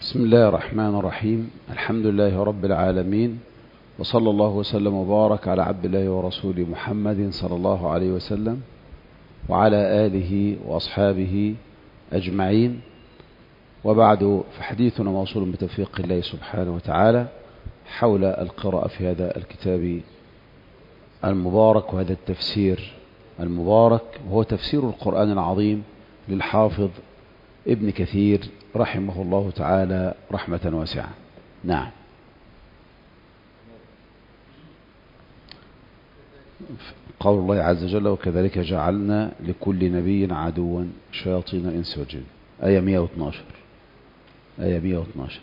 بسم الله الرحمن الرحيم. الحمد لله رب العالمين، وصلى الله وسلم وبارك على عبد الله ورسوله محمد صلى الله عليه وسلم وعلى آله وأصحابه أجمعين. وبعد، فحديثنا موصول بتوفيق الله سبحانه وتعالى حول القراءة في هذا الكتاب المبارك وهذا التفسير المبارك، وهو تفسير القرآن العظيم للحافظ ابن كثير رحمه الله تعالى رحمة واسعة. نعم. قول الله عز وجل: وكذلك جعلنا لكل نبي عدوا شياطين الإنس والجن. آية 112. آية 112.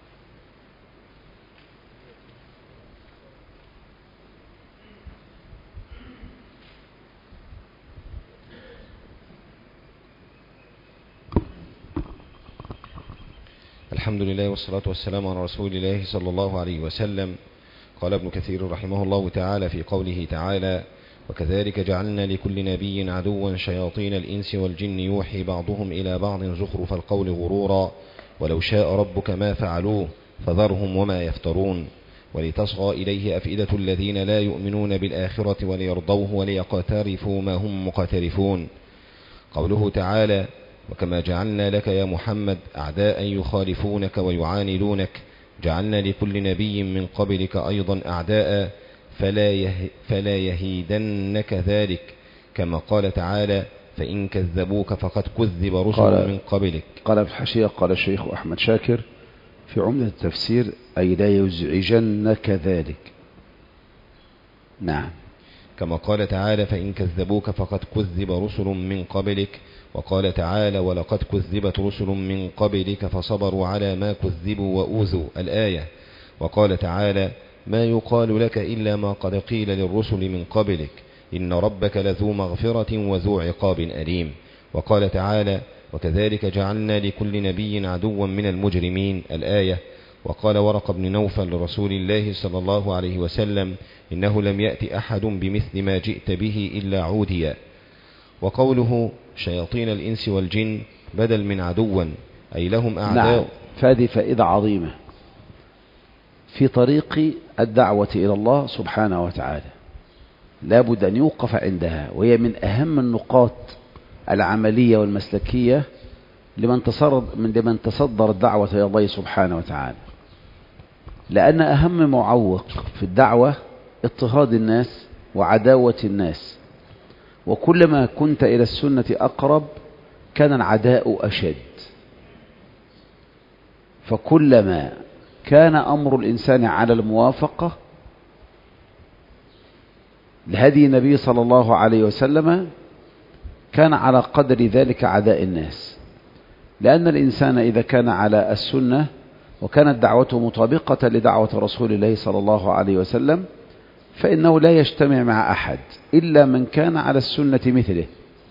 الحمد لله والصلاة والسلام على رسول الله صلى الله عليه وسلم. قال ابن كثير رحمه الله تعالى في قوله تعالى: وكذلك جعلنا لكل نبي عدوا شياطين الإنس والجن يوحي بعضهم إلى بعض زخرف القول غرورا ولو شاء ربك ما فعلوه فذرهم وما يفترون ولتصغى إليه أفئدة الذين لا يؤمنون بالآخرة وليرضوه وليقترفوا ما هم مقترفون. قوله تعالى: وكما جعلنا لك يا محمد أعداء يخالفونك ويعاندونك جعلنا لكل نبي من قبلك أيضا أعداء فلا يهيدنك ذلك، كما قال تعالى: فإن كذبوك فقد كذب رسل من قبلك. قال في الحاشية، قال الشيخ أحمد شاكر في عمدة التفسير: أي لا يزعجنك ذلك. نعم. كما قال تعالى: فإن كذبوك فقد كذب رسل من قبلك. وقال تعالى: ولقد كذبت رسل من قبلك فصبروا على ما كذبوا وأوذوا. الآية. وقال تعالى: ما يقال لك إلا ما قد قيل للرسل من قبلك إن ربك لذو مغفرة وذو عقاب أليم. وقال تعالى: وكذلك جعلنا لكل نبي عدوا من المجرمين. الآية. وقال ورقة بن نوفل لرسول الله صلى الله عليه وسلم: إنه لم يأتي أحد بمثل ما جئت به إلا عوديا. وقوله شياطين الإنس والجن بدل من عدوا، أي لهم أعداء. نعم. فهذه فائدة عظيمة في طريق الدعوة إلى الله سبحانه وتعالى، لا بد أن يوقف عندها، وهي من أهم النقاط العملية والمسلكية لمن تصدر الدعوة إلى الله سبحانه وتعالى، لأن أهم معوق في الدعوة اضطهاد الناس وعداوة الناس، وكلما كنت إلى السنة أقرب كان العداء أشد. فكلما كان أمر الإنسان على الموافقة لهدي النبي صلى الله عليه وسلم كان على قدر ذلك عداء الناس، لأن الإنسان إذا كان على السنة وكانت دعوته مطابقة لدعوة رسول الله صلى الله عليه وسلم فإنه لا يجتمع مع أحد إلا من كان على السنة مثله.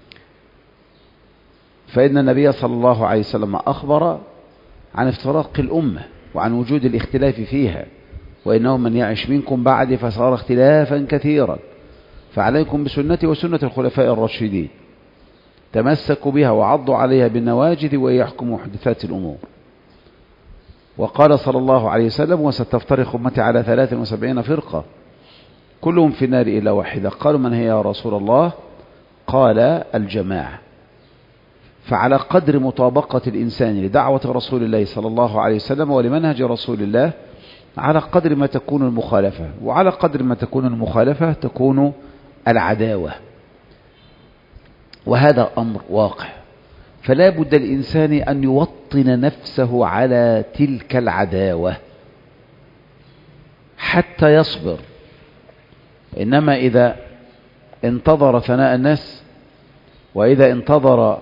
فإن النبي صلى الله عليه وسلم أخبر عن افتراق الأمة وعن وجود الاختلاف فيها، وإنه من يعش منكم بعد فصار اختلافا كثيرا، فعليكم بسنتي وسنة الخلفاء الراشدين تمسكوا بها وعضوا عليها بالنواجذ ويحكموا محدثات الأمور. وقال صلى الله عليه وسلم: وستفترق أمتي على 73 فرقة كلهم في النار إلا واحدة. قالوا: من هي يا رسول الله؟ قال: الجماعة. فعلى قدر مطابقة الإنسان لدعوة رسول الله صلى الله عليه وسلم ولمنهج رسول الله على قدر ما تكون المخالفة، وعلى قدر ما تكون المخالفة تكون العداوة، وهذا أمر واقع. فلا بد الإنسان أن يوطن نفسه على تلك العداوة حتى يصبر. إنما إذا انتظر ثناء الناس، وإذا انتظر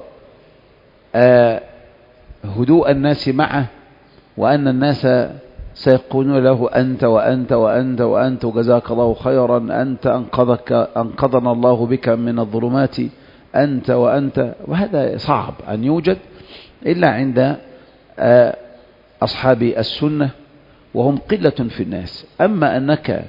هدوء الناس معه، وأن الناس سيقولون له أنت وأنت وأنت وأنت وجزاك الله خيرا، أنت أنقذنا الله بك من الظلمات، أنت وأنت، وهذا صعب أن يوجد إلا عند أصحاب السنة، وهم قلة في الناس. أما أنك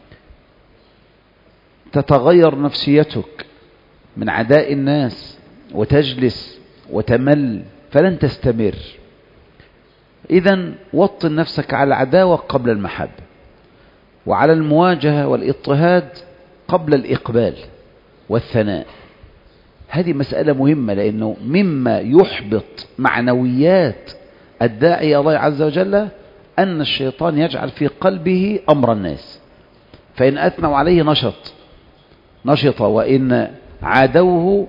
تتغير نفسيتك من عداء الناس وتجلس وتمل فلن تستمر. إذن وطن نفسك على العداوة قبل المحبة، وعلى المواجهة والاضطهاد قبل الإقبال والثناء. هذه مسألة مهمة، لأنه مما يحبط معنويات الداعي إلى الله عز وجل أن الشيطان يجعل في قلبه أمر الناس، فإن أثنوا عليه نشط، وإن عادوه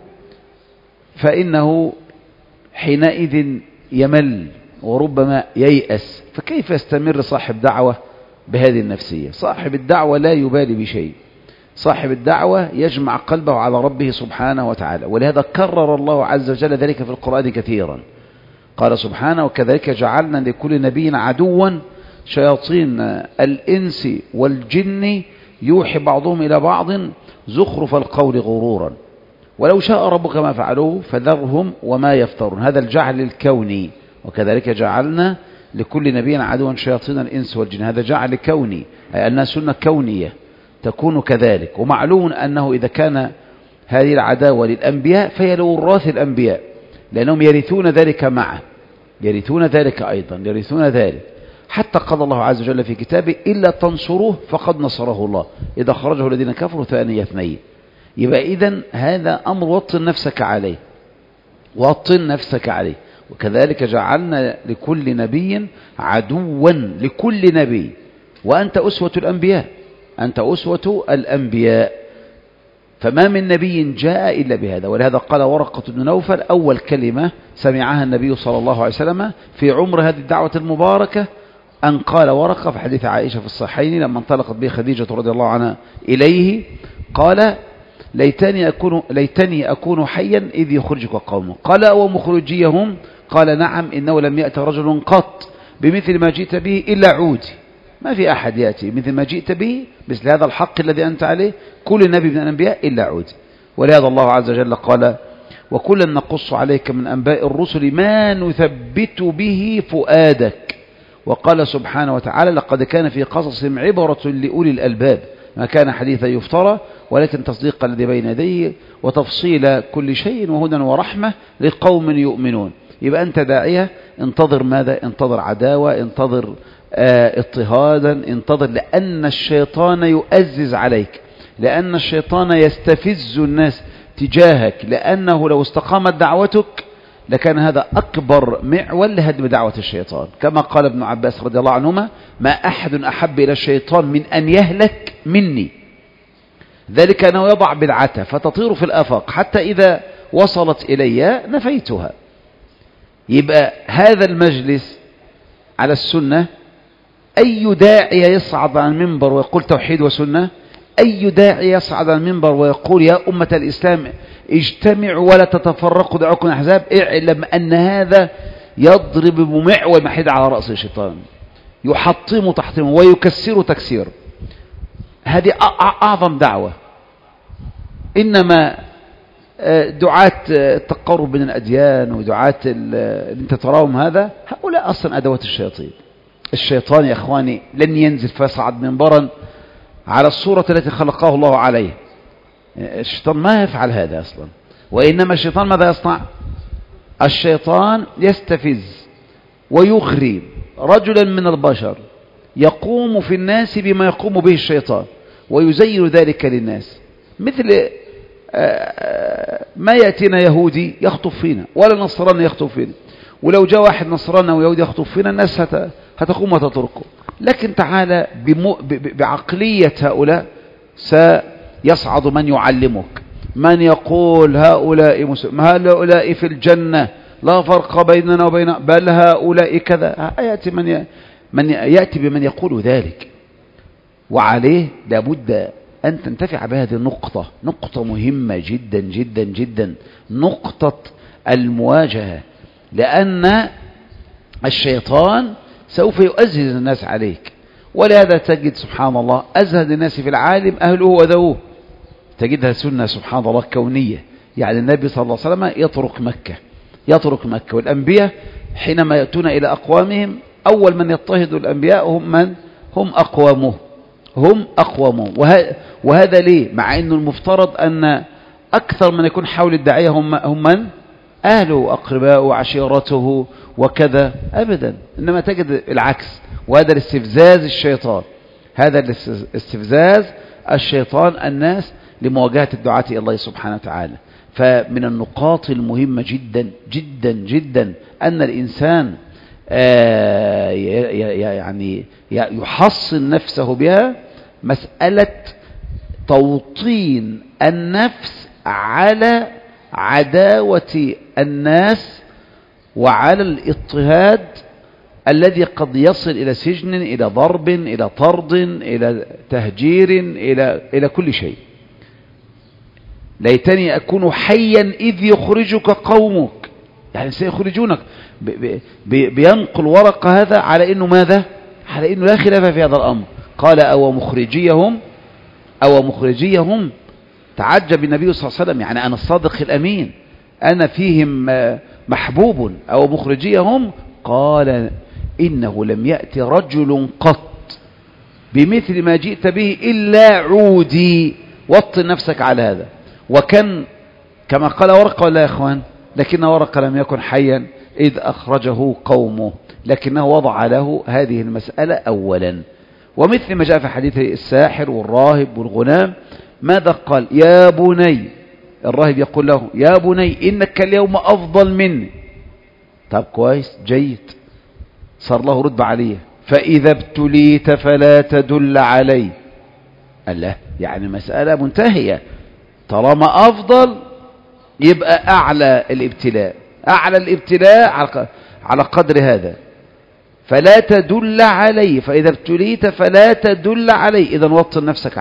فإنه حينئذ يمل وربما ييأس. فكيف يستمر صاحب دعوة بهذه النفسية؟ صاحب الدعوة لا يبالي بشيء، صاحب الدعوة يجمع قلبه على ربه سبحانه وتعالى. ولهذا كرر الله عز وجل ذلك في القرآن كثيرا. قال سبحانه: وكذلك جعلنا لكل نبي عدوا شياطين الإنس والجن يوحي بعضهم إلى بعض زخرف القول غرورا ولو شاء ربك ما فعلوه فذرهم وما يفترون. هذا الجعل الكوني. وكذلك جعلنا لكل نبي عدوا شياطين الإنس والجن، هذا جعل كوني، أي أنها سنة كونية تكون كذلك. ومعلوم أنه إذا كان هذه العداوة للأنبياء فهي لوراث الأنبياء، لأنهم يرثون ذلك معه، يرثون ذلك أيضا، يرثون ذلك. حتى قال الله عز وجل في كتابه: إلا تنصروه فقد نصره الله إذا خرجه الذين كفروا ثاني اثنين. يبقى إذن هذا أمر وطن نفسك عليه، وطن نفسك عليه. وكذلك جعلنا لكل نبي عدوا، لكل نبي، وأنت أسوة الأنبياء، أنت أسوة الأنبياء، فما من نبي جاء إلا بهذا. ولهذا قال ورقة بن نوفل أول كلمة سمعها النبي صلى الله عليه وسلم في عمر هذه الدعوة المباركة أن قال ورقة في حديث عائشة في الصحيحين لما انطلقت به خديجة رضي الله عنها إليه، قال: ليتني أكون حيا إذ يخرجك قومه. قال: ومخرجيهم؟ قال: نعم، إنه لم يأت رجل قط بمثل ما جئت به إلا عودي. ما في أحد يأتي مثل ما جئت به، مثل هذا الحق الذي أنت عليه، كل نبي من الأنبياء إلا عودي. ولهذا الله عز وجل قال: وكلا نقص عليك من أنباء الرسل ما نثبت به فؤادك. وقال سبحانه وتعالى: لقد كان في قصصهم عبرة لأولي الألباب ما كان حديثا يفترى ولكن تصديق الذي بين يديه وتفصيل كل شيء وهدى ورحمة لقوم يؤمنون. يبقى أنت داعية، انتظر ماذا؟ انتظر عداوة، انتظر اضطهادا، انتظر، لأن الشيطان يؤزز عليك، لأن الشيطان يستفز الناس تجاهك، لأنه لو استقامت دعوتك لكان هذا أكبر معول لهدم دعوة الشيطان. كما قال ابن عباس رضي الله عنهما: ما أحد أحب إلى الشيطان من أن يهلك مني، ذلك أنه يضع بدعته فتطير في الآفاق حتى إذا وصلت إلي نفيتها. يبقى هذا المجلس على السنة، أي داعي يصعد عن المنبر ويقول توحيد وسنة؟ أي داعي يصعد عن المنبر ويقول يا أمة الإسلام اجتمعوا ولا تتفرقوا دعوكم أحزاب؟ اعلم أن هذا يضرب بمعول محيد على رأس الشيطان، يحطم تحطيمه ويكسر تكسير. هذه أعظم دعوة. إنما دعاة التقرب بين الأديان ودعاة اللي انت تراهم هذا، هؤلاء أصلا أدوات الشياطين. الشيطان يا أخواني لن ينزل فيصعد منبرا على الصورة التي خلقه الله عليه. الشيطان ما يفعل هذا أصلا. وإنما الشيطان ماذا يصنع؟ الشيطان يستفز ويغري رجلا من البشر يقوم في الناس بما يقوم به الشيطان ويزين ذلك للناس، مثل ما يأتينا يهودي يخطب فينا ولا نصراني يخطب فينا، ولو جاء واحد نصراني ويهودي يخطب فينا الناس هتقوم وتتركه. لكن تعالى بعقلية هؤلاء سيصعد من يعلمك، من يقول هؤلاء مسلم، هؤلاء في الجنة لا فرق بيننا وبين، بل هؤلاء كذا. يأتي من يأتي بمن يقول ذلك، وعليه لابد أن تنتفع بهذه النقطة، نقطة مهمة جدا جدا جدا، نقطة المواجهة، لأن الشيطان سوف يؤزز الناس عليك. ولهذا تجد سبحان الله أزهد الناس في العالم أهله وذووه، تجدها سنة سبحان الله كونية. يعني النبي صلى الله عليه وسلم يترك مكة، والأنبياء حينما يأتون إلى أقوامهم أول من يضطهد الأنبياء هم أقوامهم. وهذا ليه؟ مع أنه المفترض أن أكثر من يكون حول الداعية هم من؟ أهله وأقرباءه وعشيرته وكذا أبدا، إنما تجد العكس. وهذا الاستفزاز الشيطان، هذا الاستفزاز الشيطان الناس لمواجهة الدعاة إلى الله سبحانه وتعالى. فمن النقاط المهمة جدا جدا جدا أن الإنسان يعني يحصن نفسه بها مسألة توطين النفس على عداوة الناس وعلى الاضطهاد الذي قد يصل إلى سجن، إلى ضرب، إلى طرد، إلى تهجير، إلى كل شيء. ليتني أكون حيا إذ يخرجك قومك، يعني سيخرجونك. بينقل ورقة هذا على إنه ماذا؟ على إنه لا خلاف في هذا الأمر. قال أو مخرجيهم. تعجب النبي صلى الله عليه وسلم، يعني أنا الصادق الأمين، أنا فيهم محبوب. أو مخرجيهم. قال إنه لم يأتي رجل قط بمثل ما جئت به إلا عودي. وطن نفسك على هذا. وكان كما قال ورقة ولا يا إخوان، لكن ورقة لم يكن حيا إذ أخرجه قومه، لكنه وضع له هذه المسألة أولا. ومثل ما جاء في حديث الساحر والراهب والغلام، ماذا قال؟ يا بني، الراهب يقول له يا بني إنك اليوم أفضل مني. طب كويس جيد، صار له رتبة عليه. فإذا ابتليت فلا تدل علي. الله، يعني مسألة منتهية، طالما أفضل يبقى أعلى الابتلاء، أعلى الابتلاء على قدر هذا. فلا تدل علي، فإذا ابتليت فلا تدل علي. إذن وطن نفسك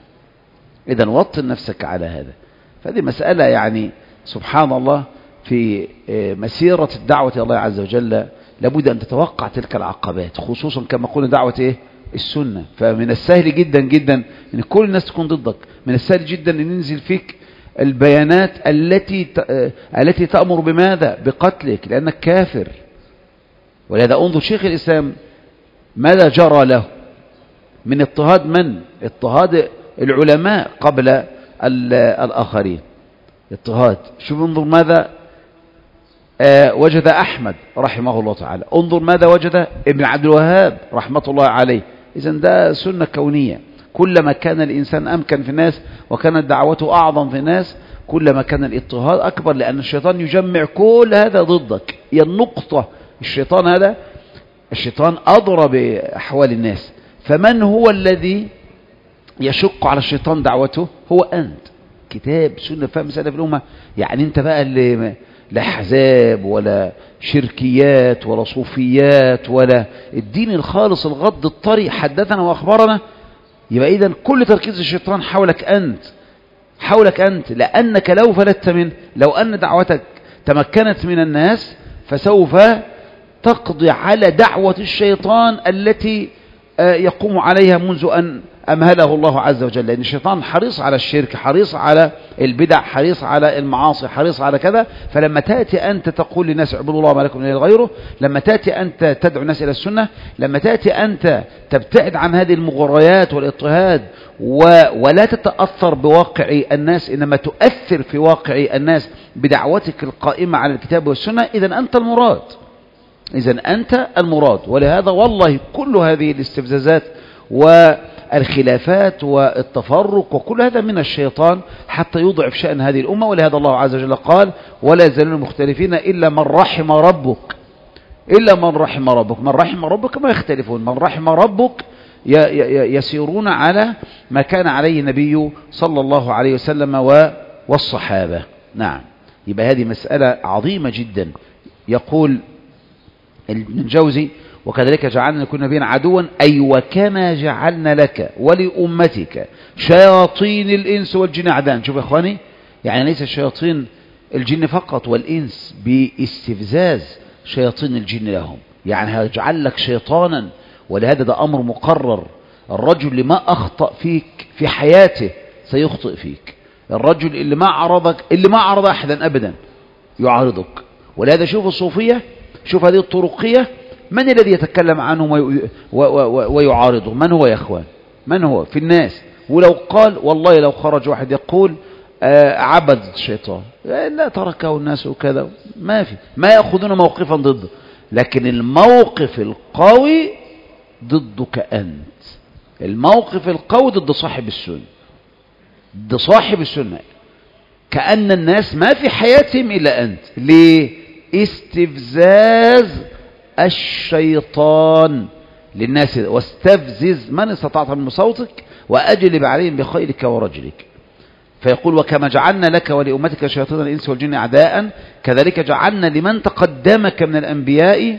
على هذا. فهذه مسألة يعني سبحان الله في مسيرة الدعوة إلى الله عز وجل لابد أن تتوقع تلك العقبات، خصوصا كما قلنا دعوة السنة. فمن السهل جدا جدا أن كل الناس تكون ضدك، من السهل جدا أن ينزل فيك البيانات التي تأمر بماذا؟ بقتلك، لأنك كافر. ولهذا انظر شيخ الإسلام ماذا جرى له من اضطهاد، من اضطهاد العلماء قبل الآخرين، اضطهاد. شوف انظر ماذا وجد أحمد رحمه الله تعالى، انظر ماذا وجد ابن عبد الوهاب رحمة الله عليه. إذن ده سنة كونية، كلما كان الإنسان أمكن في الناس وكانت دعوته أعظم في الناس كلما كان الاضطهاد أكبر، لأن الشيطان يجمع كل هذا ضدك. هي النقطة، الشيطان أضرب بأحوال الناس. فمن هو الذي يشق على الشيطان دعوته؟ هو أنت. كتاب سنة فهم مسألة في الأمة، يعني أنت بقى اللي لا حزاب ولا شركيات ولا صوفيات ولا الدين الخالص الغض الطري حدثنا وأخبرنا. يبقى إذن كل تركيز الشيطان حولك أنت، لأنك لو فلت منه، لو أن دعوتك تمكنت من الناس فسوف تقضي على دعوة الشيطان التي يقوم عليها منذ أن أمهله الله عز وجل. لأن الشيطان حريص على الشرك، حريص على البدع، حريص على المعاصي، حريص على كذا. فلما تأتي أنت تقول للناس اعبدوا الله ما لكم من إله غيره، لما تأتي أنت تدعو الناس إلى السنة، لما تأتي أنت تبتعد عن هذه المغريات والاضطهاد ولا تتأثر بواقع الناس، إنما تؤثر في واقع الناس بدعوتك القائمة على الكتاب والسنة، إذن أنت المراد. ولهذا والله كل هذه الاستفزازات والخلافات والتفرق وكل هذا من الشيطان حتى يضعف شأن هذه الأمة. ولهذا الله عز وجل قال ولا يزالون مختلفين إلا من رحم ربك. من رحم ربك ما يختلفون، من رحم ربك يسيرون على ما كان عليه النبي صلى الله عليه وسلم والصحابة. نعم، يبقى هذه مسألة عظيمة جدا. يقول ابن جوزي وكذلك جعلنا لكل نبي عدوا، أي وكما جعلنا لك ولأمتك شياطين الإنس والجن أعداء. شوف يا إخواني، يعني ليس شياطين الجن فقط والإنس، باستفزاز شياطين الجن لهم، يعني هيجعل لك شيطانا. ولهذا ده أمر مقرر. الرجل اللي ما أخطأ فيك في حياته سيخطئ فيك. الرجل اللي ما عرض أحدا أبدا يعارضك. ولهذا شوف الصوفية، شوف هذه الطرقية، من الذي يتكلم عنهم ويعارضهم؟ من هو يا أخوان؟ من هو في الناس؟ ولو قال والله لو خرج واحد يقول عبد الشيطان لا تركه الناس وكذا، ما يأخذون موقفا ضده، لكن الموقف القوي ضدك أنت، الموقف القوي ضد صاحب السنة، ضد صاحب السنة، كأن الناس ما في حياتهم إلا أنت. ليه؟ استفزاز الشيطان للناس، واستفزز من استطعت من صوتك وأجلب عليهم بخيلك ورجلك. فيقول وكما جعلنا لك ولأمتك شياطين الإنس والجن أعداء كذلك جعلنا لمن تقدمك من الأنبياء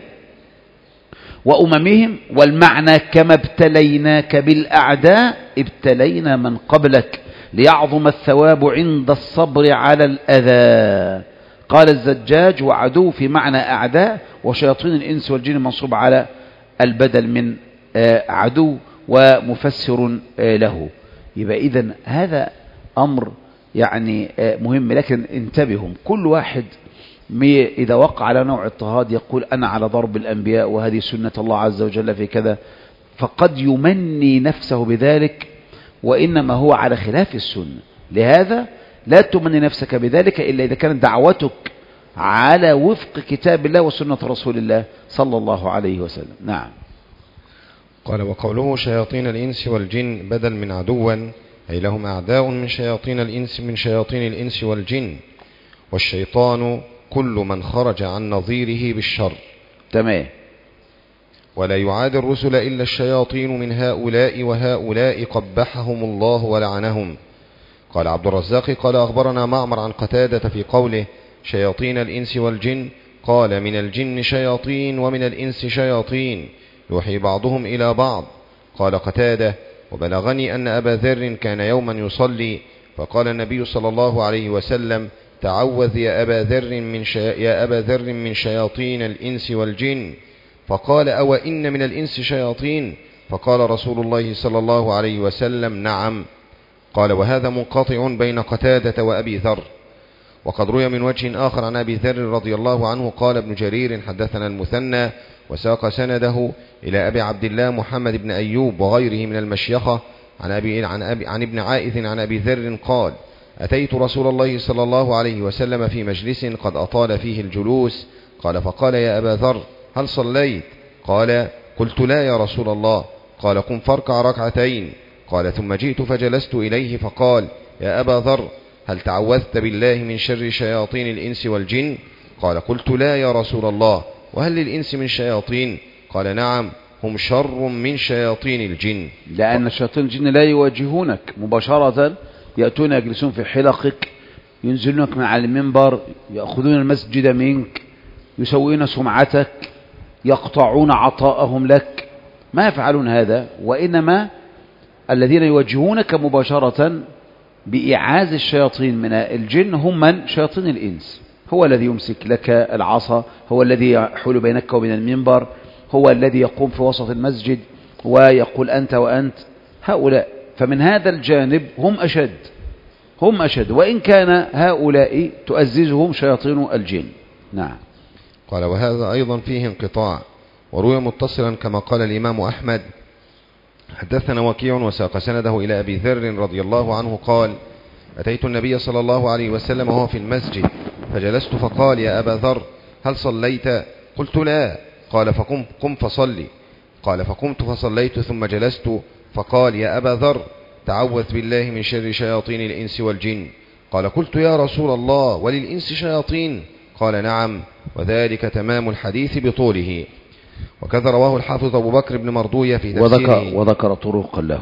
وأممهم، والمعنى كما ابتليناك بالأعداء ابتلينا من قبلك ليعظم الثواب عند الصبر على الأذى. قال الزجاج وعدو في معنى أعداء، وشياطين الإنس والجن منصوب على البدل من عدو ومفسر له. يبقى إذن هذا أمر يعني مهم، لكن انتبهوا كل واحد إذا وقع على نوع اضطهاد يقول أنا على ضرب الأنبياء وهذه سنة الله عز وجل في كذا، فقد يمني نفسه بذلك وإنما هو على خلاف السنة. لهذا لا تمني نفسك بذلك إلا إذا كانت دعوتك على وفق كتاب الله وسنة رسول الله صلى الله عليه وسلم. نعم. قال وقوله شياطين الإنس والجن بدل من عدوا، أي لهم أعداء من شياطين الإنس والجن، والشيطان كل من خرج عن نظيره بالشر. تمام. ولا يعادي الرسل إلا الشياطين من هؤلاء وهؤلاء قبحهم الله ولعنهم. قال عبد الرزاق قال أخبرنا معمر عن قتادة في قوله شياطين الإنس والجن، قال من الجن شياطين ومن الإنس شياطين يوحي بعضهم إلى بعض. قال قتادة وبلغني أن أبا ذر كان يوما يصلي فقال النبي صلى الله عليه وسلم تعوذ يا أبا ذر من شياطين الإنس والجن، فقال أو إن من الإنس شياطين؟ فقال رسول الله صلى الله عليه وسلم نعم. قال وهذا منقطع بين قتادة وأبي ذر. وقد روي من وجه آخر عن أبي ذر رضي الله عنه قال ابن جرير حدثنا المثنى وساق سنده إلى أبي عبد الله محمد بن أيوب وغيره من المشيخة عن ابن عائذ عن أبي ذر قال أتيت رسول الله صلى الله عليه وسلم في مجلس قد أطال فيه الجلوس، قال فقال يا أبا ذر هل صليت؟ قال قلت لا يا رسول الله. قال قم فاركع ركعتين. قال ثم جئت فجلست إليه فقال يا أبا ذر هل تعوذت بالله من شر شياطين الإنس والجن؟ قال قلت لا يا رسول الله. وهل للإنس من شياطين؟ قال نعم هم شر من شياطين الجن. لأن شياطين الجن لا يواجهونك مباشرة، يأتون يجلسون في حلقك، ينزلونك من على المنبر، يأخذون المسجد منك، يسوون سمعتك، يقطعون عطاءهم لك، ما يفعلون هذا. وإنما الذين يواجهونك مباشرة بإعاز الشياطين من الجن هم من؟ شياطين الإنس. هو الذي يمسك لك العصا، هو الذي يحول بينك وبين المنبر، هو الذي يقوم في وسط المسجد ويقول أنت وأنت، هؤلاء. فمن هذا الجانب هم أشد وإن كان هؤلاء تؤززهم شياطين الجن. نعم. قال وهذا أيضا فيه انقطاع، وروي متصلا كما قال الإمام أحمد حدثنا وكيع وساق سنده إلى أبي ذر رضي الله عنه قال أتيت النبي صلى الله عليه وسلم وهو في المسجد فجلست فقال يا أبا ذر هل صليت؟ قلت لا. قال قم فصلي. قال فقمت فصليت ثم جلست فقال يا أبا ذر تعوذ بالله من شر شياطين الإنس والجن. قال قلت يا رسول الله وللإنس شياطين؟ قال نعم، وذلك تمام الحديث بطوله. وكذا رواه الحافظ أبو بكر بن مردوية في تفسيره وذكر طرقا له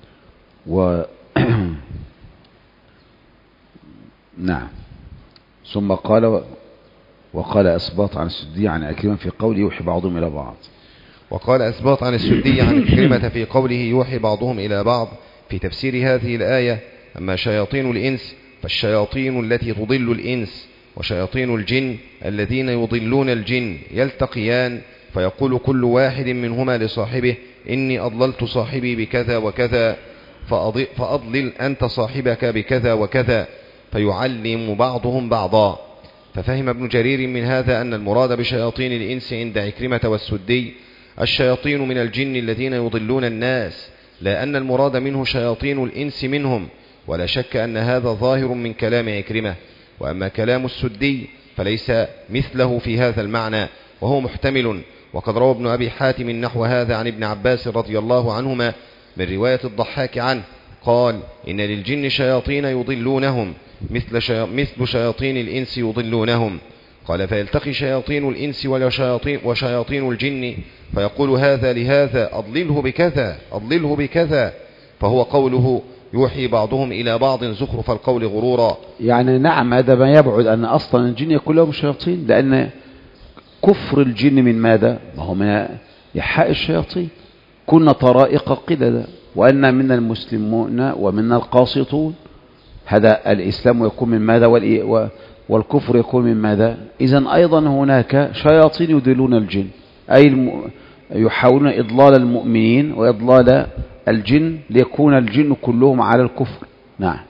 نعم. ثم وقال أسباط عن السدي عن أكرمة في قوله يوحي بعضهم إلى بعض. وقال أسباط عن السدي عن أكرمة في قوله يوحي بعضهم إلى بعض في تفسير هذه الآية أما شياطين الإنس فالشياطين التي تضل الإنس، وشياطين الجن الذين يضلون الجن يلتقيان فيقول كل واحد منهما لصاحبه إني أضللت صاحبي بكذا وكذا فأضلل أنت صاحبك بكذا وكذا، فيعلم بعضهم بعضا. ففهم ابن جرير من هذا أن المراد بشياطين الإنس عند عكرمة والسدي الشياطين من الجن الذين يضلون الناس، لا أن المراد منه شياطين الإنس منهم، ولا شك أن هذا ظاهر من كلام عكرمة. وأما كلام السدي فليس مثله في هذا المعنى وهو محتمل. وقد روى ابن أبي حاتم نحو هذا عن ابن عباس رضي الله عنهما من رواية الضحاك عنه قال: إن للجن شياطين يضلونهم مثل شياطين الإنس يضلونهم. قال: فيلتقي شياطين الإنس وشياطين الجن فيقول هذا لهذا: أضلله بكذا أضلله بكذا. فهو قوله: يوحي بعضهم إلى بعض زخرف القول غرورا. يعني نعم، هذا ما يبعد أن أصلا الجن يكون لهم شياطين، لأن كفر الجن من ماذا؟ ما هو من إيحاء الشياطين. كنا طرائق قددا وأن منا المسلمون ومنا القاسطون. هذا الإسلام يكون من ماذا؟ والكفر يكون من ماذا؟ إذن أيضا هناك شياطين يضلون الجن، أي يحاولون إضلال المؤمنين وإضلال الجن ليكون الجن كلهم على الكفر. نعم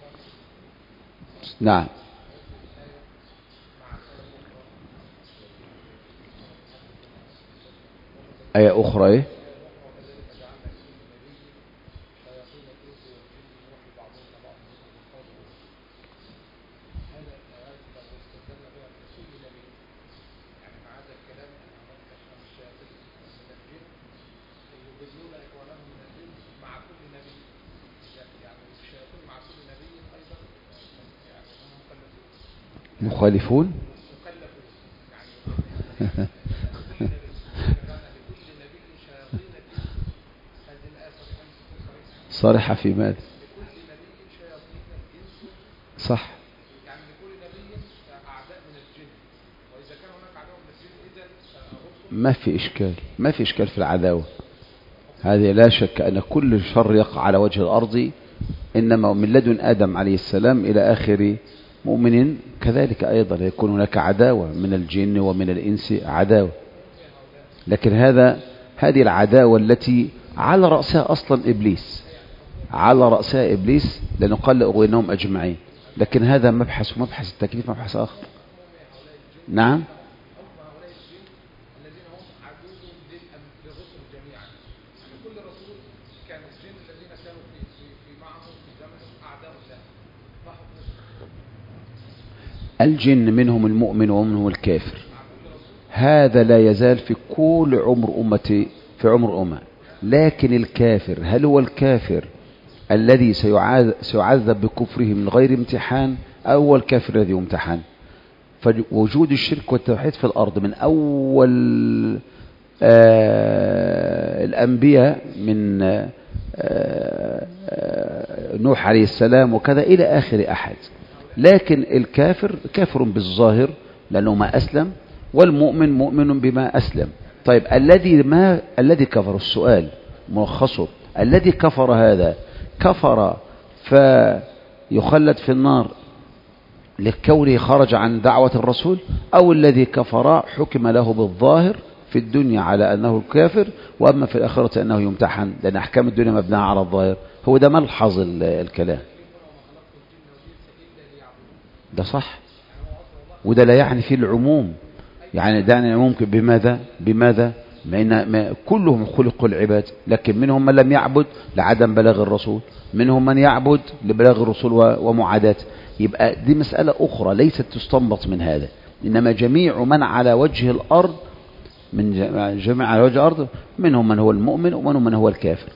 نعم. آية أخرى إيه؟ مخالفون صالحة في ماذا؟ صح. ما في إشكال في العداوة هذه. لا شك أن كل شر يقع على وجه الأرض إنما من لدن آدم عليه السلام إلى آخر مؤمن، كذلك أيضا يكون هناك عداوة من الجن ومن الإنس عداوة. لكن هذه العداوة التي على رأسها أصلا إبليس، على رأسها إبليس، لأنه قال لأغوينهم أجمعين. لكن هذا مبحث التكليف مبحث آخر. نعم. الجن منهم المؤمن ومنهم الكافر، هذا لا يزال في كل عمر أمتي، في عمر أمة. لكن الكافر، هل هو الكافر الذي سيعذب بكفره من غير امتحان، أو هو الكافر الذي يمتحن؟ فوجود الشرك والتوحيد في الأرض من أول الأنبياء من نوح عليه السلام وكذا إلى آخر أحد. لكن الكافر كافر بالظاهر لأنه ما أسلم، والمؤمن مؤمن بما أسلم. طيب الذي كفر، السؤال ملخصه: الذي كفر هذا كفر فيخلد في النار لكونه خرج عن دعوة الرسول، أو الذي كفر حكم له بالظاهر في الدنيا على أنه الكافر، وأما في الآخرة أنه يمتحن، لأن أحكام الدنيا مبناها على الظاهر. هو ده ملحظ الكلام ده، صح. وده لا يعني فيه العموم، يعني دعني العموم بماذا ما كلهم خلقوا العباد، لكن منهم من لم يعبد لعدم بلاغ الرسول، منهم من يعبد لبلاغ الرسول ومعاداته. يبقى دي مسألة أخرى ليست تستنبط من هذا، إنما جميع من على وجه الأرض، من جميع على وجه الأرض، منهم من هو المؤمن ومنهم من هو الكافر.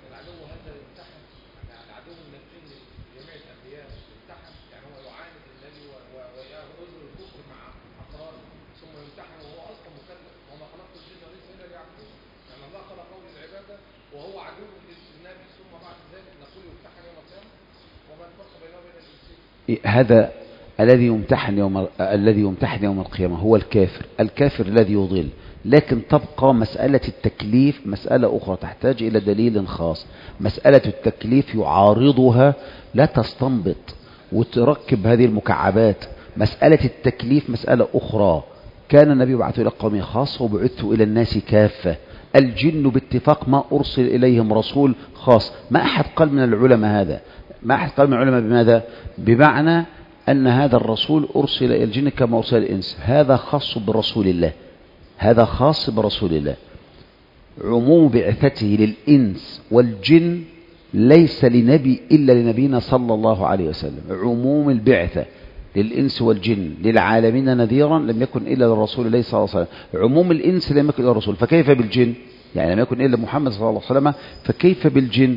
هذا الذي يمتحن يوم القيامة هو الكافر الذي يضل. لكن تبقى مسألة التكليف مسألة أخرى تحتاج إلى دليل خاص. مسألة التكليف يعارضها، لا تستنبط وتركب هذه المكعبات. مسألة التكليف مسألة أخرى. كان النبي يبعث إلى قومه خاصة وبعثت إلى الناس كافة. الجن باتفاق ما أرسل إليهم رسول خاص. ما أحد قال من العلماء هذا، ما أحد قال من العلماء بماذا؟ بمعنى أن هذا الرسول أرسل إلى الجن كما أرسل الإنس. هذا خاص برسول الله، هذا خاص برسول الله. عموم بعثته للإنس والجن ليس لنبي إلا لنبينا صلى الله عليه وسلم. عموم البعثة للإنس والجن للعالمين نذيرا لم يكن إلا للرسول الله صلى الله عليه وسلم. عموم الإنس لم يكن إلا الرسول، فكيف بالجن؟ يعني لم يكن إلا محمد صلى الله عليه وسلم، فكيف بالجن؟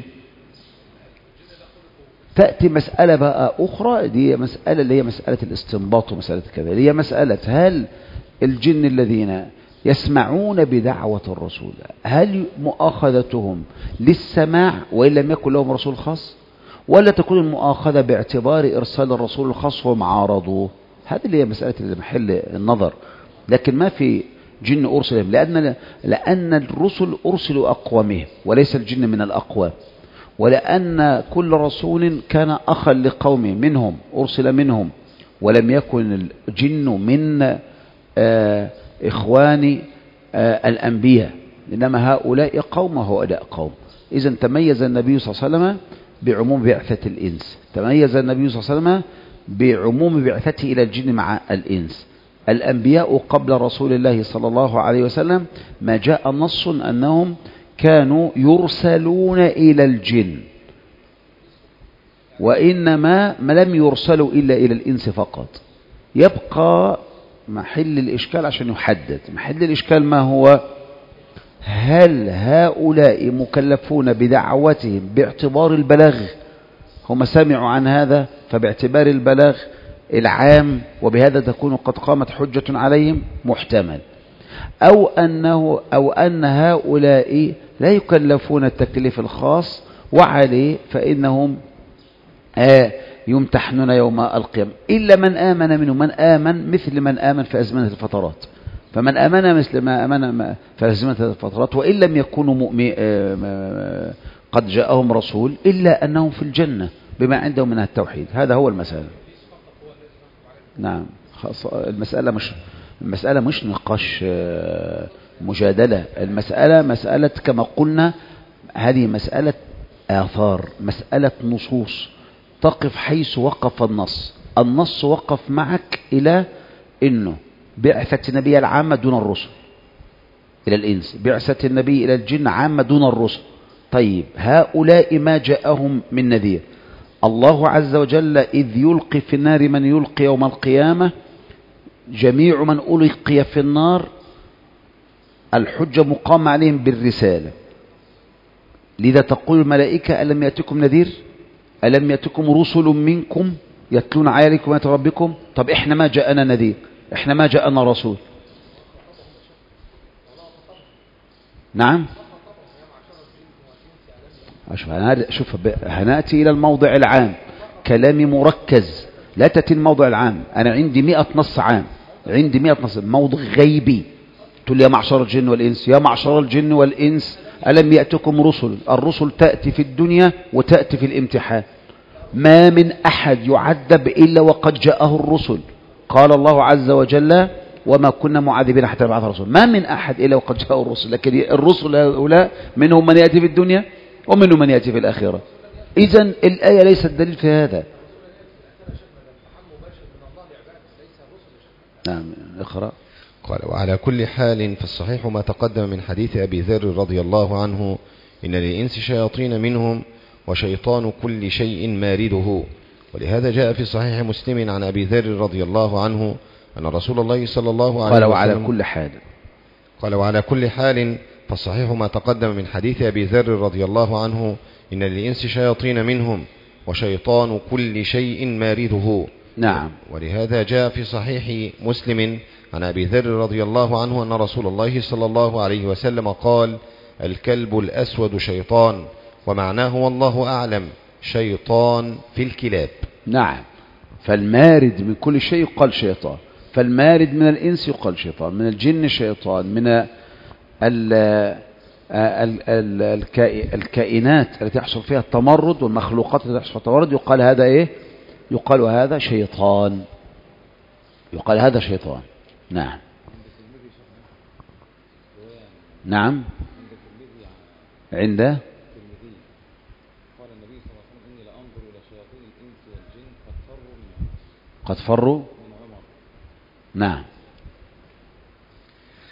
تأتي مسألة بقى أخرى، دي مسألة اللي هي مسألة الاستنباط ومسألة كذا، اللي هي مسألة هل الجن الذين يسمعون بدعوة الرسول هل مؤاخذتهم للسماع وإن لم يكن لهم رسول خاص، ولا تكون المؤاخذة باعتبار إرسال الرسول الخاص وهم عارضوه؟ هذه اللي هي مسألة محل النظر. لكن ما في جن أرسلهم، لأن الرسل أرسلوا أقوامهم وليس الجن من الأقوام، ولأن كل رسول كان أخا لقومه منهم أرسل منهم، ولم يكن الجن من إخوان الأنبياء، إنما هؤلاء قوم وهؤلاء قوم. إذن تميز النبي صلى الله عليه وسلم بعموم بعثة الإنس، تميز النبي صلى الله عليه وسلم بعموم بعثته إلى الجن مع الإنس. الأنبياء قبل رسول الله صلى الله عليه وسلم ما جاء نص أنهم كانوا يرسلون إلى الجن، وإنما ما لم يرسلوا إلا إلى الإنس فقط. يبقى محل الإشكال عشان يحدد محل الإشكال ما هو؟ هل هؤلاء مكلفون بدعوتهم باعتبار البلاغ؟ هم سمعوا عن هذا فباعتبار البلاغ العام وبهذا تكون قد قامت حجة عليهم، محتمل. أو أن هؤلاء لا يكلفون التكليف الخاص وعليه فإنهم يمتحنون يوم القيامة، إلا من آمن منهم، من آمن مثل من آمن في أزمنة الفترات، فمن آمن مثل ما آمن في أزمنة الفترات، وإن لم يكونوا قد جاءهم رسول إلا أنهم في الجنة بما عندهم من التوحيد. هذا هو المسألة. نعم، المسألة مش نقاش مجادلة، المسألة مسألة كما قلنا، هذه مسألة آثار، مسألة نصوص، تقف حيث وقف النص. النص وقف معك إلى إنه بعثة النبي العامة دون الرسل إلى الإنس، بعثة النبي إلى الجن عامة دون الرسل. طيب هؤلاء ما جاءهم من نذير؟ الله عز وجل إذ يلقي في النار من يلقي يوم القيامة، جميع من ألقي في النار الحجة مقام عليهم بالرسالة، لذا تقول الملائكة ألم يأتكم نذير؟ ألم يأتكم رسل منكم يتلون عليكم آيات ربكم؟ طب إحنا ما جاءنا نذير، إحنا ما جاءنا رسول. نعم، شوف هنأتي إلى الموضع العام، كلامي مركز، لا تأتي الموضع العام. أنا عندي 100 نص عام، عندي 100 نص، موضع غيبي تقول يا معشر الجن والإنس، يا معشر الجن والإنس ألم يأتكم رسل؟ الرسل تأتي في الدنيا وتأتي في الامتحان. ما من أحد يعذب إلا وقد جاءه الرسل، قال الله عز وجل وما كنا معذبين حتى نبعث رسول. ما من أحد إلا وقد جاءه الرسل، لكن الرسل هؤلاء منهم من يأتي في الدنيا ومنهم من يأتي في الآخرة. إذن الآية ليست دليل في هذا. نعم، اقرأ. قال وعلى كل حال فالصحيح ما تقدم من حديث أبي ذر رضي الله عنه إن للإنس شياطين منهم وشيطان كل شيء مارده. ولهذا جاء في صحيح مسلم عن أبي ذر رضي الله عنه أن رسول الله صلى الله عليه وسلم قال وعلى كل حال فالصحيح ما تقدم من حديث أبي ذر رضي الله عنه إن للإنس شياطين منهم وشيطان كل شيء مارده. نعم. ولهذا جاء في صحيح مسلم عن أبي ذر رضي الله عنه أن رسول الله صلى الله عليه وسلم قال الكلب الأسود شيطان، ومعناه والله أعلم شيطان في الكلاب. نعم، فالمارد من كل شيء يقال شيطان، فالمارد من الإنس يقال شيطان، من الجن شيطان، من الكائنات التي يحصل فيها التمرد والمخلوقات التي يحصل فيها التمرد يقال هذا إيه؟ يقال هذا شيطان، يقال هذا شيطان. نعم. نعم، عند قال النبي صلى الله عليه وسلم إني لأنظر إلى شياطين الإنس والجن قد فروا من عمر. نعم.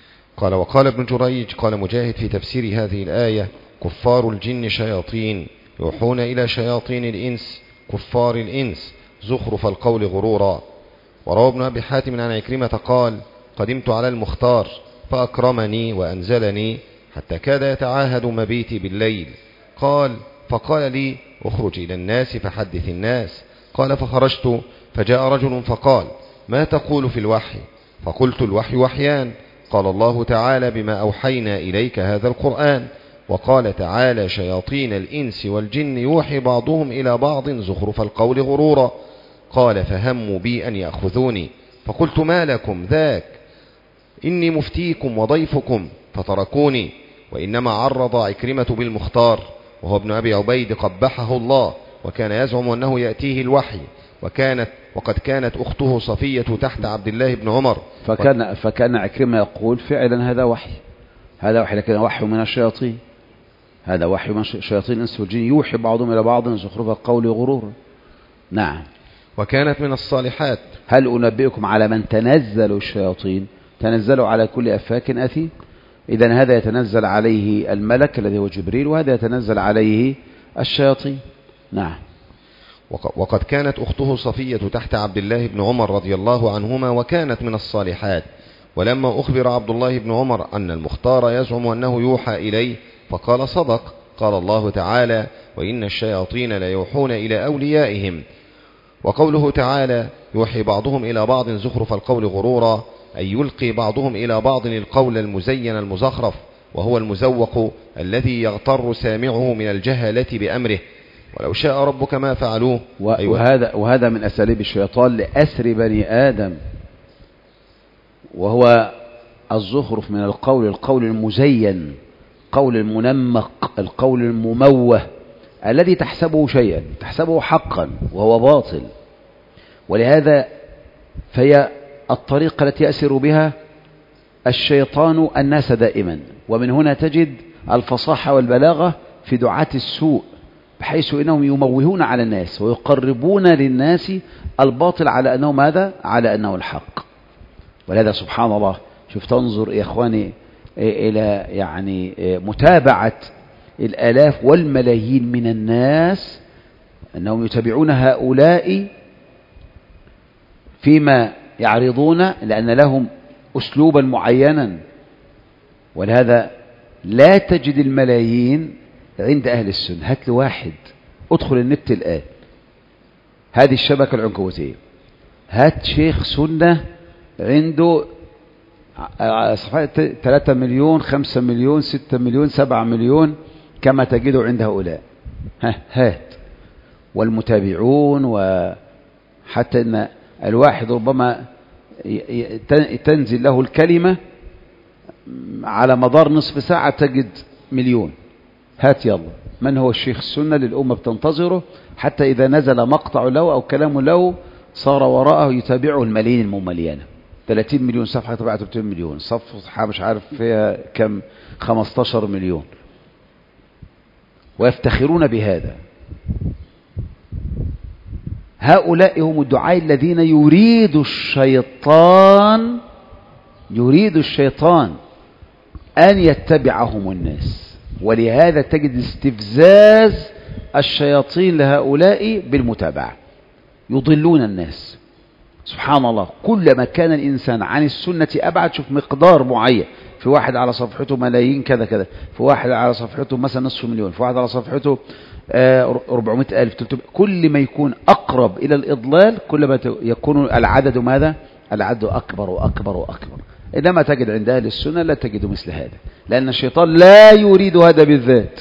قال وقال ابن جريج قال مجاهد في تفسير هذه الآية كفار الجن شياطين يوحون إلى شياطين الإنس كفار الإنس زخرف القول غرورا. وروى ابن أبي حاتم عن عكرمة قال: قدمت على المختار فأكرمني وأنزلني حتى كاد يتعاهد مبيتي بالليل. قال: فقال لي: اخرج إلى الناس فحدث الناس. قال: فخرجت فجاء رجل فقال: ما تقول في الوحي؟ فقلت: الوحي وحيان. قال الله تعالى: بما أوحينا إليك هذا القرآن. وقال تعالى: شياطين الإنس والجن يوحي بعضهم إلى بعض زخرف القول غرورا. قال: فهموا بي أن يأخذوني، فقلت: ما لكم ذاك؟ إني مفتيكم وضيفكم، فتركوني. وإنما عرض عكرمة بالمختار وهو ابن أبي عبيد قبحه الله، وكان يزعم أنه يأتيه الوحي، وقد كانت أخته صفية تحت عبد الله بن عمر. فكان عكرمة يقول: فعلا هذا وحي، لكن وحي من الشياطين، هذا وحي من شياطين الإنس والجن يوحي بعضهم إلى بعض زخرف القول غرورا. نعم. وكانت من الصالحات. هل أنبئكم على من تنزل الشياطين؟ تنزلوا على كل أفاك أثيم. إذن هذا يتنزل عليه الملك الذي هو جبريل، وهذا يتنزل عليه الشياطين. نعم. وقد كانت أخته صفية تحت عبد الله بن عمر رضي الله عنهما، وكانت من الصالحات. ولما أخبر عبد الله بن عمر أن المختار يزعم أنه يوحى إليه فقال: صدق. قال الله تعالى: وإن الشياطين ليوحون إلى أوليائهم. وقوله تعالى: يوحي بعضهم إلى بعض زخرف القول غرورا، أي يلقي بعضهم إلى بعض القول المزين المزخرف، وهو المزوق الذي يغتر سامعه من الجهالة بأمره. ولو شاء ربك ما فعلوه. وهذا من أساليب الشيطان لأسر بني آدم، وهو الزخرف من القول المزين، القول المنمق، القول المموه، الذي تحسبه شيئا، تحسبه حقا وهو باطل. ولهذا فهي الطريقة التي يأسر بها الشيطان الناس دائما. ومن هنا تجد الفصاحة والبلاغة في دعاة السوء، بحيث إنهم يموهون على الناس ويقربون للناس الباطل على أنه ماذا؟ على أنه الحق. ولهذا سبحان الله، شوف تنظر يا إخواني إلى يعني متابعة الآلاف والملايين من الناس أنهم يتابعون هؤلاء فيما يعرضون، لأن لهم أسلوبا معينا. ولهذا لا تجد الملايين عند أهل السنة. هات له واحد، ادخل النت الآن، هذه الشبكة العنكبوتية، هات شيخ سنة عنده 3 مليون 5 مليون 6 مليون 7 مليون كما تجده عند هؤلاء، هات. والمتابعون، وحتى أن الواحد ربما تنزل له الكلمة على مدار نصف ساعة تجد مليون. هات يلا، من هو الشيخ السنة للأمة بتنتظره، حتى إذا نزل مقطع له أو كلام له صار وراءه يتابعه الملايين الممليانة. 30 مليون صفحة طبعت 200 مليون صفحة، مش عارف فيها كم، 15 مليون، ويفتخرون بهذا. هؤلاء هم الدعاة الذين يريد الشيطان أن يتبعهم الناس. ولهذا تجد استفزاز الشياطين لهؤلاء بالمتابعة، يضلون الناس. سبحان الله، كلما كان الإنسان عن السنة أبعد، شوف مقدار معين، في واحد على صفحته ملايين كذا كذا، في واحد على صفحته مثلا نصف مليون، في واحد على صفحته 400,000 300. كل ما يكون أقرب إلى الإضلال كل ما يكون العدد ماذا؟ العدد أكبر وأكبر وأكبر. إنما تجد عند أهل السنة لا تجد مثل هذا، لأن الشيطان لا يريد هذا بالذات.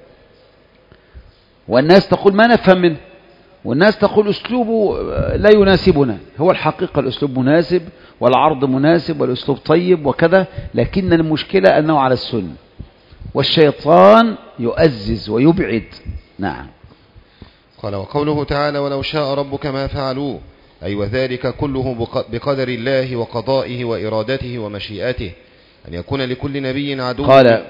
والناس تقول ما نفهم منه، والناس تقول أسلوبه لا يناسبنا. هو الحقيقة الأسلوب مناسب، والعرض مناسب، والأسلوب طيب وكذا، لكن المشكلة أنه على السنة، والشيطان يؤزز ويبعد. نعم. قال: وقوله تعالى: ولو شاء ربك ما فعلوه، أي وذلك كله بقدر الله وقضائه وإرادته ومشيئته، أن يكون لكل نبي عدو. قال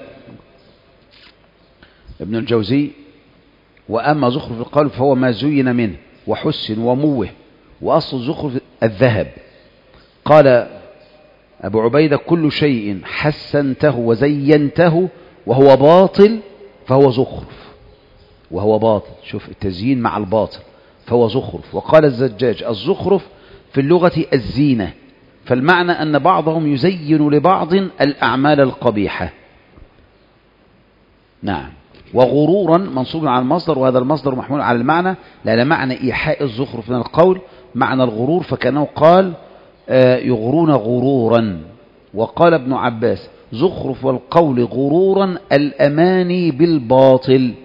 ابن الجوزي: وأما زخرف القول فهو ما زين منه وحسن وموه، وأصل الزخرف الذهب. قال أبو عبيدة: كل شيء حسنته وزينته وهو باطل فهو زخرف. وهو باطل. شوف التزيين مع الباطل فهو زخرف. وقال الزجاج الزخرف في اللغة الزينة، فالمعنى أن بعضهم يزين لبعض الأعمال القبيحة. نعم. وغرورا منصوب على المصدر، وهذا المصدر محمول على المعنى لا معنى إيحاء الزخرف من القول، معنى الغرور، فكانه قال يغرون غرورا. وقال ابن عباس زخرف القول غرورا الأماني بالباطل.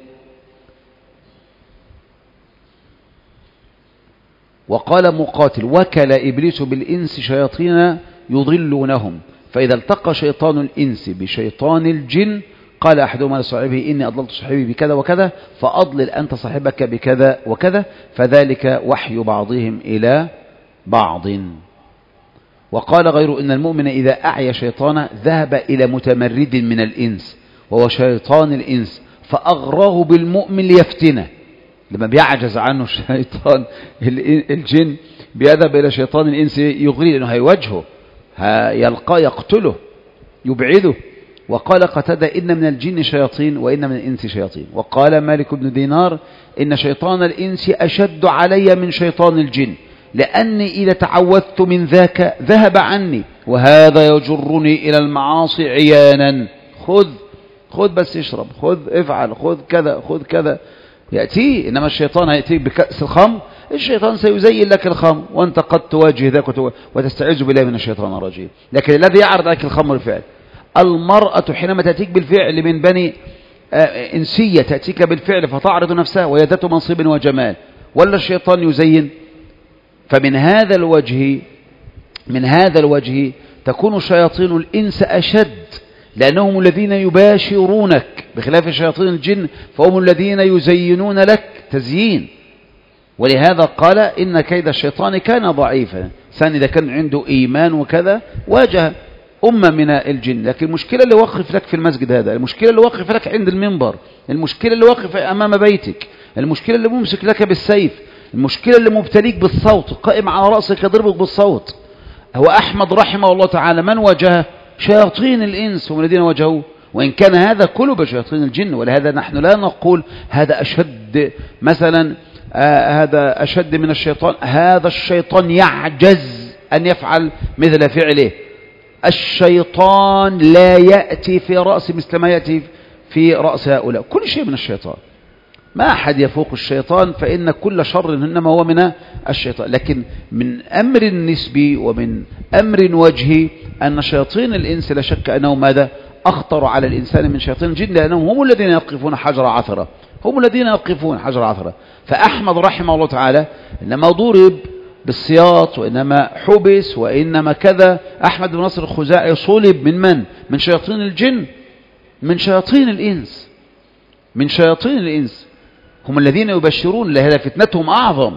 وقال مقاتل وكل إبليس بالإنس شياطين يضلونهم، فإذا التقى شيطان الإنس بشيطان الجن قال أحدهما لصاحبه إني أضللت صاحبي بكذا وكذا فأضلل أنت صاحبك بكذا وكذا، فذلك وحي بعضهم إلى بعض. وقال غيره إن المؤمن إذا أعيا شيطانا ذهب إلى متمرد من الإنس وهو شيطان الإنس فأغراه بالمؤمن ليفتنه. لما بيعجز عنه شيطان الجن بيذهب إلى شيطان الإنس يغريه، لأنه هيواجهه يلقى يقتله يبعده. وقال قتادة إن من الجن شياطين وإن من الإنس شياطين. وقال مالك بن دينار إن شيطان الإنس أشد علي من شيطان الجن، لأني إذا تعوذت من ذاك ذهب عني وهذا يجرني إلى المعاصي عيانا. خذ بس اشرب، خذ افعل، خذ كذا، خذ كذا، يأتي. إنما الشيطان هيأتيك بكأس الخمر، الشيطان سيزين لك الخمر وأنت قد تواجه ذاك وتستعيذ بالله من الشيطان الرجيم. لكن الذي يعرض عليك الخمر الفعل. المرأة حينما تأتيك بالفعل من بني إنسية تأتيك بالفعل فتعرض نفسها وهي ذات منصب وجمال، ولا الشيطان يزين. فمن هذا الوجه تكون شياطين الإنس أشد، لأنهم الذين يباشرونك، بخلاف شياطين الجن فهم الذين يزينون لك تزيين. ولهذا قال إن كيد الشيطان كان ضعيفا. ثاني إذا كان عنده إيمان وكذا واجه أمة من الجن. لكن المشكلة اللي وقف لك في المسجد هذا، المشكلة اللي وقف لك عند المنبر، المشكلة اللي وقف أمام بيتك، المشكلة اللي ممسك لك بالسيف، المشكلة اللي مبتليك بالصوت قائم على رأسك يضربك بالصوت. هو أحمد رحمه الله تعالى من واجهه؟ شياطين الإنس هم الذين واجهوه، وإن كان هذا كله بشياطين الجن. ولهذا نحن لا نقول هذا أشد مثلا هذا أشد من الشيطان، هذا الشيطان يعجز أن يفعل مثل فعله. الشيطان لا يأتي في رأس مثل ما يأتي في رأس هؤلاء، كل شيء من الشيطان، ما أحد يفوق الشيطان، فإن كل شر إنما هو من الشيطان. لكن من أمر نسبي ومن أمر وجهي أن شياطين الإنس لا شك أنه ماذا أخطر على الإنسان من شياطين الجن، لأنهم هم الذين يقفون حجر عثرة، هم الذين يقفون حجر عثرة. فأحمد رحمه الله تعالى إنما ضرب بالسياط وإنما حبس وإنما كذا. أحمد بن نصر الخزاعي صلب من من شياطين الجن، من شياطين الإنس، من شياطين الإنس. هم الذين يبشرون، لهذا فتنتهم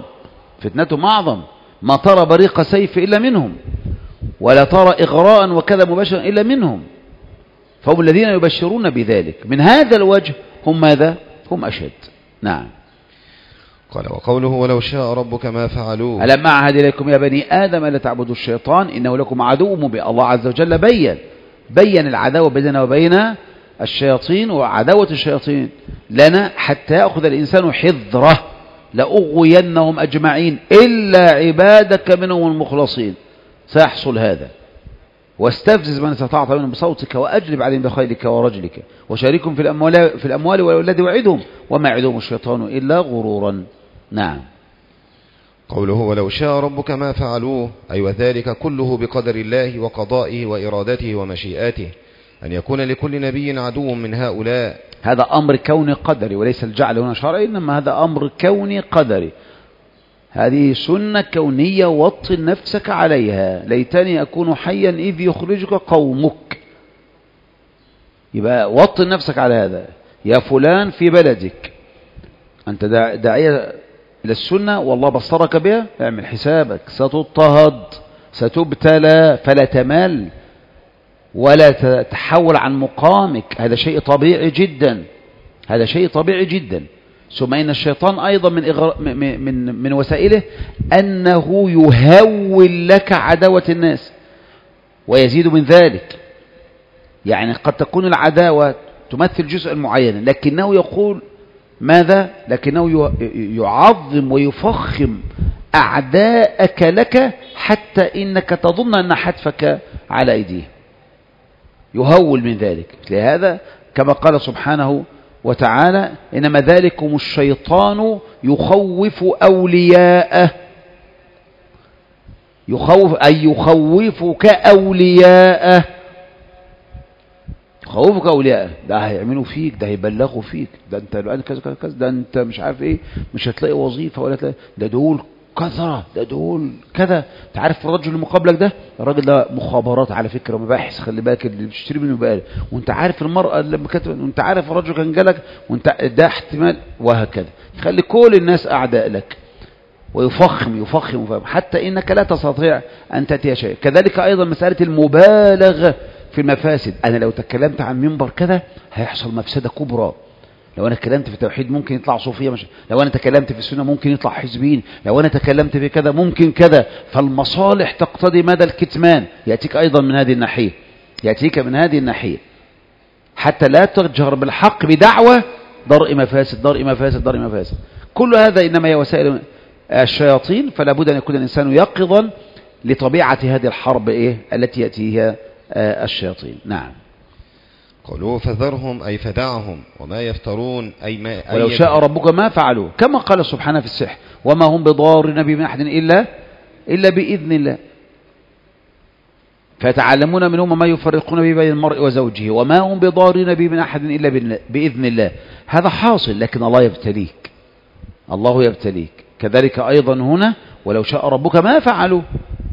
أعظم. ما ترى بريق سيف إلا منهم، ولا ترى إغراء وكذا مباشرا إلا منهم. فهم الذين يبشرون بذلك. من هذا الوجه هم ماذا؟ هم أشد. نعم. قال وقوله ولو شاء ربك ما فعلوه ألم أعهد إليكم يا بني آدم لا تعبدوا الشيطان إنه لكم عدو مبين. الله عز وجل بين العداوة بيننا وبين الشياطين، وعداوة الشياطين لنا حتى يأخذ الإنسان حذره لأغوينهم أجمعين إلا عبادك منهم المخلصين. سيحصل هذا. واستفزز من استطعت منهم بصوتك وأجلب عليهم بخيلك ورجلك وشاركهم في الأموال والأولاد وعدهم وما يعدهم الشيطان إلا غرورا. نعم. قوله ولو شاء ربك ما فعلوه أي وذلك كله بقدر الله وقضائه وإرادته ومشيئته، أن يكون لكل نبي عدو من هؤلاء. هذا أمر كوني قدري وليس الجعل هنا شرعي، إنما هذا أمر كوني قدري. هذه سنة كونية وطن نفسك عليها. ليتني أكون حيا إذ يخرجك قومك. يبقى وطن نفسك على هذا. يا فلان في بلدك أنت داعية إلى السنة والله بصرك بها، اعمل حسابك ستضطهد ستبتلى، فلا تمل ولا تتحول عن مقامك. هذا شيء طبيعي جدا، هذا شيء طبيعي جدا. ثم إن الشيطان أيضا من وسائله أنه يهول لك عداوة الناس ويزيد من ذلك. يعني قد تكون العداوة تمثل جزءا معينا، لكنه يقول ماذا؟ لكنه يعظم ويفخم أعداءك لك حتى إنك تظن أن حتفك على أيديه، يهول من ذلك. لهذا كما قال سبحانه وتعالى إنما ذلكم الشيطان يخوف أولياءه، يخوفك أولياءه، يخوفك أولياءه. ده هيعملوا فيك، ده هيبلغوا فيك، ده انت الآن كذا كذا كذا، ده انت مش عارف ايه، مش هتلاقي وظيفة ولا تلاقي، ده دول كثرة، ده دول كذا. تعرف الرجل اللي مقابلك ده، الراجل ده مخابرات على فكرة، مباحث، خلي بالك اللي بتشتري منه بقال، وانت عارف المرأة اللي كتب، وانت عارف الرجل كان جالك، وانت ده احتمال، وهكذا. خلي كل الناس أعداء لك، ويفخم يفخم يفخم حتى إنك لا تستطيع أن تأتي شيء. كذلك أيضا مسألة المبالغة في المفاسد. أنا لو تكلمت عن منبر كذا هيحصل مفسدة كبرى، لو أنا تكلمت في التوحيد ممكن يطلع صوفية، مش لو أنا تكلمت في السنة ممكن يطلع حزبين، لو أنا تكلمت في كذا ممكن كذا. فالمصالح تقتضي مدى الكتمان. يأتيك أيضا من هذه الناحية، يأتيك من هذه الناحية حتى لا تجهر بالحق بدعوة درء مفاسد درء مفاسد درء مفاسد. كل هذا إنما هي وسائل الشياطين. فلا بد أن يكون الإنسان يقظا لطبيعة هذه الحرب التي يأتيها الشياطين. نعم. قالوا فذرهم أي فدعهم وما يفترون أي ما ولو شاء ربك ما فعلوا، كما قال سبحانه في السحر وما هم بضارين به من أحد إلا بإذن الله. فيتعلمون منهم ما يفرقون به بين المرء وزوجه وما هم بضارين به من أحد إلا بإذن الله. هذا حاصل، لكن الله يبتليك، الله يبتليك. كذلك أيضا هنا ولو شاء ربك ما فعلوا،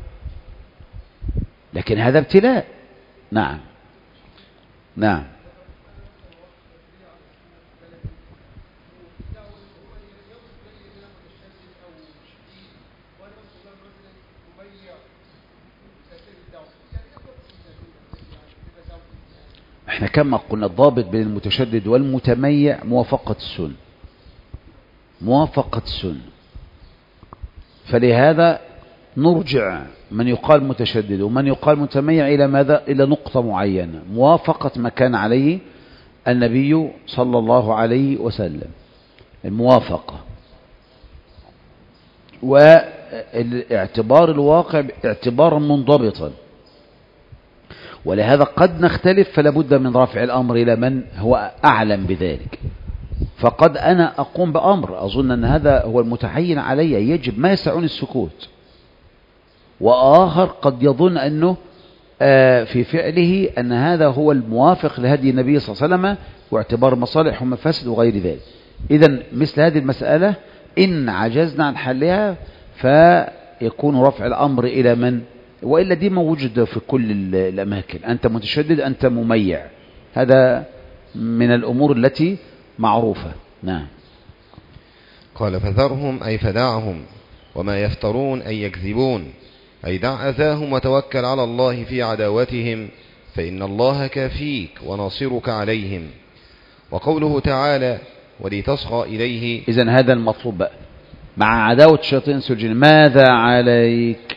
لكن هذا ابتلاء. نعم نعم. احنا كما قلنا الضابط بين المتشدد والمتميع موافقة السنة، موافقة السنة. فلهذا نرجع من يقال متشدد ومن يقال متميع إلى ماذا؟ إلى نقطة معينة، موافقة ما كان عليه النبي صلى الله عليه وسلم، الموافقة. واعتبار الواقع اعتبارا منضبطا. ولهذا قد نختلف، فلا بد من رفع الأمر إلى من هو أعلم بذلك. فقد أنا أقوم بأمر أظن أن هذا هو المتعين علي، يجب ما يسعني السكوت، وآخر قد يظن أنه في فعله أن هذا هو الموافق لهدي النبي صلى الله عليه وسلم واعتبار مصالح ومفاسد وغير ذلك. إذن مثل هذه المسألة إن عجزنا عن حلها فيكون رفع الأمر إلى من؟ وإلا دي موجود في كل الأماكن، أنت متشدد أنت مميع، هذا من الأمور التي معروفة. نعم. قال فذرهم أي فدعهم وما يفترون أي يكذبون، أي دع أذاهم وتوكل على الله في عداوتهم فإن الله كافيك وناصرك عليهم. وقوله تعالى ولتصغى إليه، إذن هذا المطلوب بقى مع عداوة الشياطين والجن. ماذا عليك؟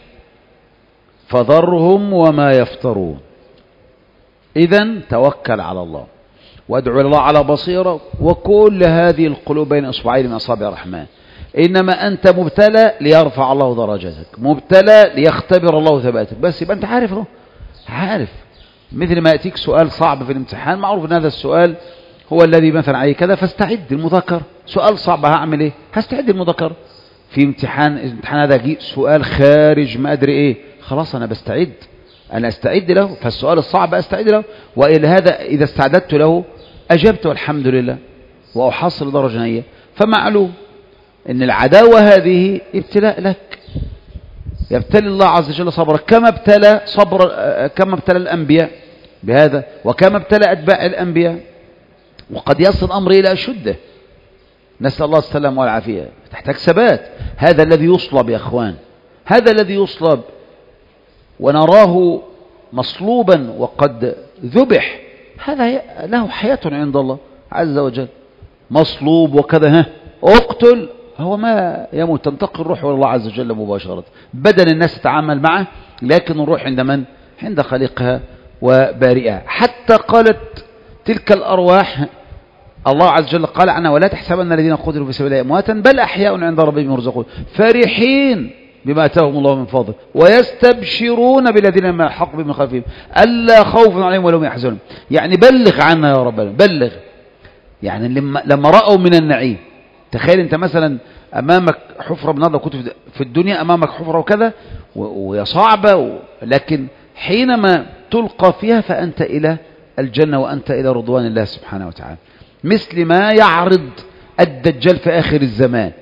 فذرهم وما يفترون. إذن توكل على الله وادعو الله على بصيرة، وكل هذه القلوب بين إصبعين من أصابع الرحمن. إنما أنت مبتلى ليرفع الله درجتك، مبتلى ليختبر الله ثباتك. بس يبقى أنت عارف اهو، عارف. مثل ما يأتيك سؤال صعب في الامتحان، معروف أن هذا السؤال هو الذي مثلا عليه كذا، فاستعد المذاكرة. سؤال صعب هعمل إيه؟ هستعد المذاكرة. في امتحان هذا جي سؤال خارج ما أدري إيه، خلاص أنا بستعد، أنا أستعد له. فالسؤال الصعب أستعد له، وإلى هذا إذا استعددت له أجبت والحمد لله وأحصل درجة نية. فمعلوم أن العداوة هذه ابتلاء لك، يبتلي الله عز وجل صبرك كما ابتلى الأنبياء بهذا، وكما ابتلى أتباع الأنبياء. وقد يصل الأمر إلى أشده، نسأل الله السلام والعافية. تحتاج ثبات. هذا الذي يصلب يا أخوان، هذا الذي يصلب ونراه مصلوبا وقد ذبح، هذا له حياة عند الله عز وجل. مصلوب وكذا اقتل، هو ما يموت، تنتقل الروح والله عز وجل مباشرة. بدن الناس تتعامل معه، لكن الروح عند من؟ عند خالقها وبارئها. حتى قالت تلك الأرواح الله عز وجل قال عنها ولا تحسبن الذين قتلوا في سبيل الله أمواتا بل أحياء عند ربهم يرزقون فرحين بما آتاهم الله من فضله ويستبشرون بالذين لم يلحقوا بهم خلفهم ألا خوف عليهم ولا هم يحزنون. يعني بلغ عنا يا ربنا، بلغ. يعني لما رأوا من النعيم، تخيل أنت مثلا أمامك حفرة بنار، كنت في الدنيا أمامك حفرة وكذا وهي صعبة، لكن حينما تلقى فيها فأنت إلى الجنة وأنت إلى رضوان الله سبحانه وتعالى. مثل ما يعرض الدجال في آخر الزمان،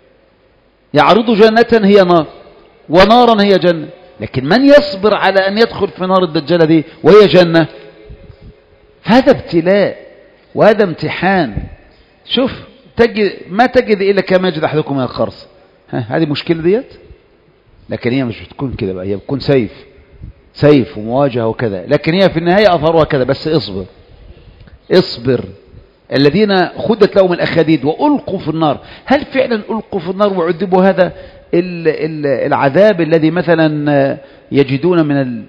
يعرض جنة هي نار ونارا هي جنة، لكن من يصبر على أن يدخل في نار الدجال دي وهي جنة؟ فهذا ابتلاء وهذا امتحان. شوف ما تجد إلا كما يجد أحدكم من القرص. هذه مشكلة ديت، لكن هي مش بتكون كده بقى، هي بتكون سيف ومواجهة وكذا، لكن هي في النهاية أثرها كذا. بس اصبر. الذين خدت لهم الأخاديد وألقوا في النار، هل فعلا ألقوا في النار وعذبوا؟ هذا العذاب الذي مثلا يجدون من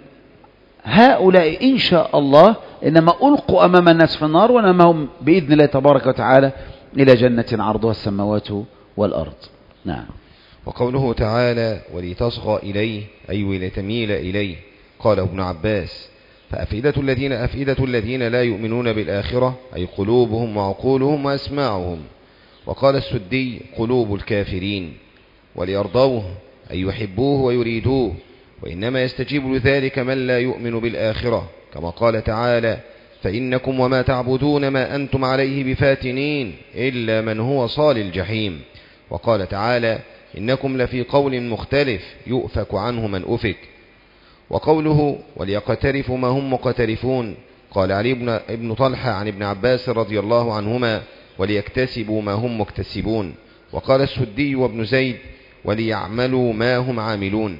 هؤلاء إن شاء الله إنما ألقوا أمام الناس في النار، وإنما هم بإذن الله تبارك وتعالى إلى جنة عرضها السماوات والأرض. نعم. وقوله تعالى ولتصغى إليه أي ولتميل إليه، قال ابن عباس فأفئدة الذين لا يؤمنون بالآخرة أي قلوبهم وعقولهم وأسماعهم. وقال السدي قلوب الكافرين. وليرضوه أي يحبوه ويريدوه، وإنما يستجيب لذلك من لا يؤمن بالآخرة، كما قال تعالى فإنكم وما تعبدون ما أنتم عليه بفاتنين إلا من هو صال الجحيم. وقال تعالى إنكم لفي قول مختلف يؤفك عنه من أفك. وقوله وليقترفوا ما هم مقترفون، قال علي بن طلحة عن ابن عباس رضي الله عنهما وليكتسبوا ما هم مكتسبون. وقال السدي وابن زيد وليعملوا ما هم عاملون.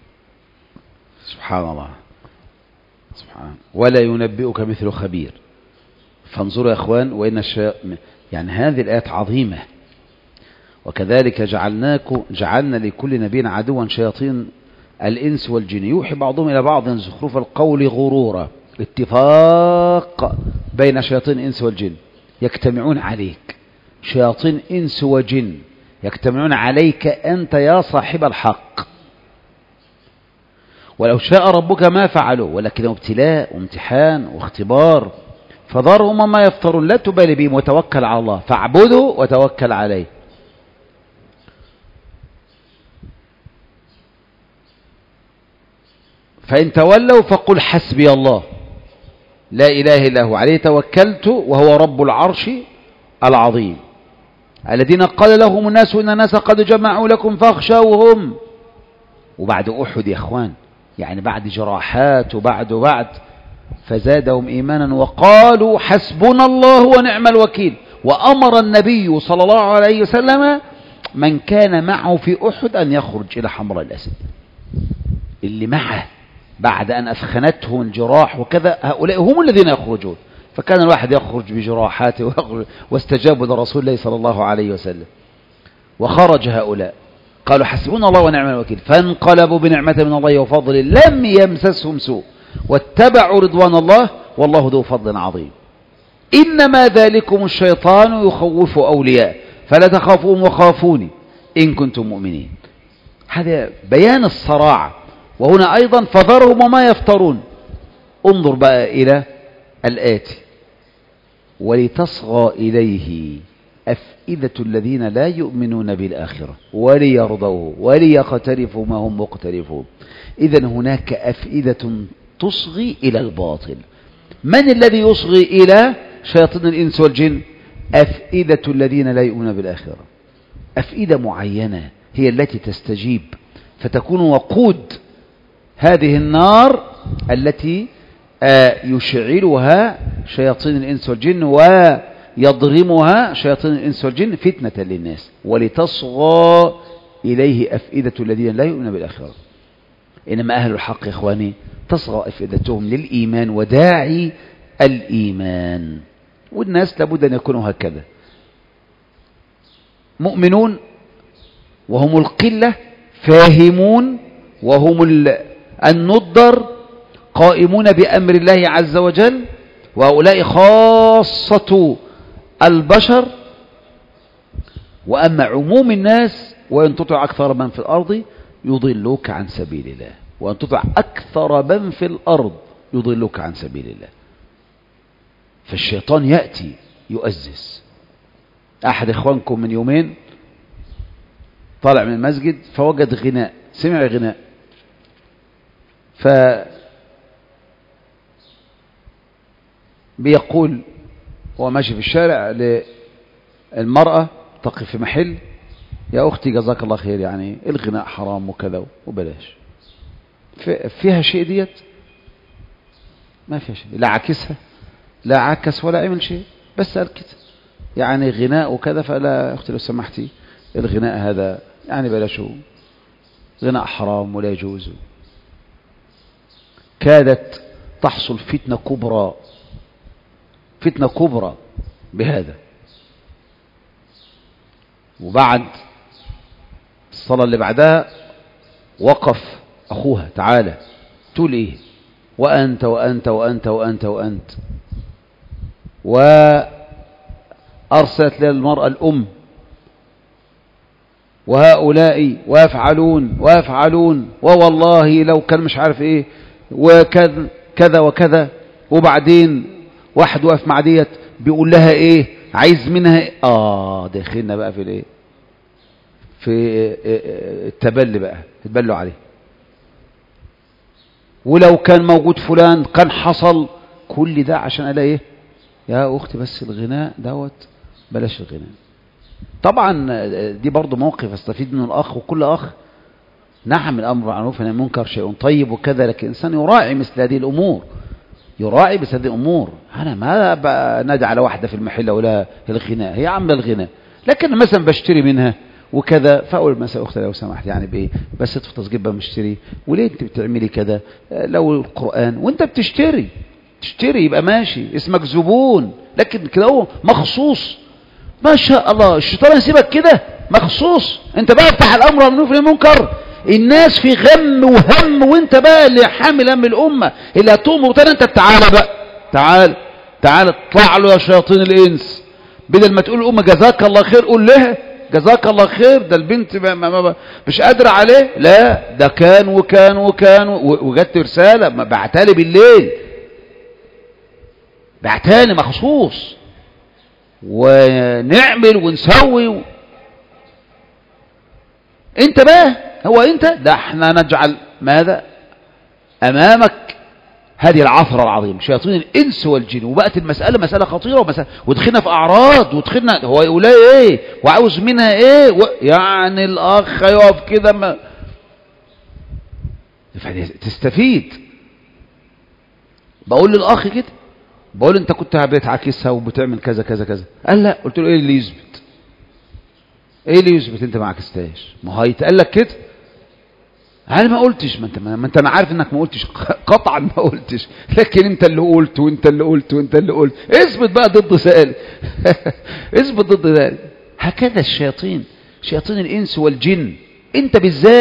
سبحان الله. ولا ينبئك مثل خبير. فانظروا يا اخوان، وإن يعني هذه الآيات عظيمة. وكذلك جعلنا لكل نبي عدوا شياطين الإنس والجن يوحي بعضهم إلى بعض زخرف القول غرورا. اتفاق بين شياطين الإنس والجن يجتمعون عليك، شياطين إنس وجن يجتمعون عليك أنت يا صاحب الحق. ولو شاء ربك ما فعلوا، ولكنه ابتلاء وامتحان واختبار. فذرهم ما يفترون، لا تبالي بهم وتوكل على الله، فاعبده وتوكل عليه. فإن تولوا فقل حسبي الله لا إله إلا هو عليه توكلت وهو رب العرش العظيم. الذين قال لهم الناس إن الناس قد جمعوا لكم فاخشوهم. وبعد أحد يا إخوان، يعني بعد جراحات وبعد فزادهم إيمانا وقالوا حسبنا الله ونعم الوكيل. وأمر النبي صلى الله عليه وسلم من كان معه في أحد أن يخرج إلى حمراء الأسد. اللي معه بعد أن أثخنتهم الجراح وكذا، هؤلاء هم الذين يخرجون. فكان الواحد يخرج بجراحاته واستجابوا لرسول الله صلى الله عليه وسلم، وخرج هؤلاء قالوا حسبنا الله ونعم الوكيل، فانقلبوا بنعمة من الله وفضل لم يمسسهم سوء واتبعوا رضوان الله والله ذو فضل عظيم. إنما ذلكم الشيطان يخوف أولياء فلا تخافوهم وخافوني إن كنتم مؤمنين. هذا بيان الصراع. وهنا أيضا فذرهم وما يفترون. انظر بقى إلى الآتي ولتصغى إليه أفئدة الذين لا يؤمنون بالآخرة وليرضوه وليقترفوا ما هم مقترفون. إذن هناك أفئدة تصغي إلى الباطل. من الذي يصغي إلى شياطين الإنس والجن؟ أفئدة الذين لا يؤمنون بالآخرة. أفئدة معينة هي التي تستجيب فتكون وقود هذه النار التي يشعلها شياطين الإنس والجن ويضرمها شياطين الإنس والجن فتنة للناس. ولتصغى إليه أفئدة الذين لا يؤمنون بالآخرة. إنما أهل الحق يا إخواني تصغى أفئدتهم للإيمان وداعي الإيمان. والناس لابد أن يكونوا هكذا، مؤمنون وهم القلة، فاهمون وهم الندر، قائمون بأمر الله عز وجل. وهؤلاء خاصة البشر. وأما عموم الناس وإن تطع أكثر من في الأرض يضلوك عن سبيل الله، وأن تطع أكثر من في الأرض يضلوك عن سبيل الله. فالشيطان يأتي يؤزز. أحد إخوانكم من يومين طالع من المسجد فوجد غناء، سمع غناء، بيقول هو ماشي في الشارع للمرأة تقف في محل: يا أختي جزاك الله خير، يعني الغناء حرام وكذا وبلاش. فيها شيء ديت؟ ما فيها شيء، لا عكسها لا عكس ولا عمل شيء، بس قال كده يعني غناء وكذا. فلا أختي لو سمحتي الغناء هذا يعني بلاشه، غناء حرام ولا يجوز. كادت تحصل فتنة كبرى، فتنة كبرى بهذا. وبعد الصلاة اللي بعدها وقف أخوها: تعالى تقول إيه؟ وأنت وأنت وأنت وأنت وأنت. وأرسلت للمرأة الأم: وهؤلاء ويفعلون ويفعلون، ووالله لو كان مش عارف إيه وكذا كذا وكذا. وبعدين واحد واقف مع ديت بيقول لها إيه؟ عايز منها إيه؟ داخلنا بقى في الإيه؟ في التبل بقى، تبلوا عليه. ولو كان موجود فلان كان حصل كل ده عشان قال ايه؟ يا اختي بس الغناء دوت بلاش الغناء. طبعا دي برضو موقف استفيد منه الاخ، وكل اخ. نعم الامر معروف والنهي عن المنكر شيء طيب وكذا، لكن الانسان يراعي مثل هذه الامور، يراعي مثل هذه الامور. انا ما نادي على واحده في المحل ولا الغناء، هي عامله الغناء، لكن مثلا بشتري منها وكذا، فاقول مثلا اختي لو سمحت يعني بايه بس في تصجيب مشتري، وليه انت بتعملي كذا؟ لو القران وانت بتشتري يبقى ماشي، اسمك زبون، لكن كده هو مخصوص ما شاء الله الشيطان يسيبك كده مخصوص. انت بقى افتح الامر والنهي عن المنكر، الناس في غم وهم، وانت بقى اللي حامل هم الامه اللي هتقوم وتاني. انت تعالى بقى، تعال اطلع له يا شياطين الانس. بدل ما تقول الامه جزاك الله خير قول لها جزاك الله خير، ده البنت مش قادره عليه. لا ده كان وكان وجدت رساله بعتها لي بالليل، بعتها لي مخصوص، ونعمل ونسوي. انت بقى هو انت ده احنا نجعل ماذا امامك؟ هذه العثرة العظيمة، شياطين الانس والجن. وبقت المسألة مسألة خطيرة، ودخلنا في اعراض، ودخلنا هو يقول ايه وعاوز منها ايه يعني الاخ يقف كده تستفيد. بقول للاخ كده، بقول انت كنت بتعاكسها وبتعمل كذا كذا كذا. قال لا. قلت له ايه اللي يثبت؟ ايه اللي يثبت انت ما عكستهاش؟ ما هو هيتقال لك كده. انا ما قلتش، ما انت انا عارف انك ما قلتش، قطعا ما قلتش، لكن انت اللي قلت وانت اللي قلت وانت اللي قلت. اثبت بقى ضد سائل. اثبت ضد ذلك. هكذا الشياطين، شياطين الانس والجن. انت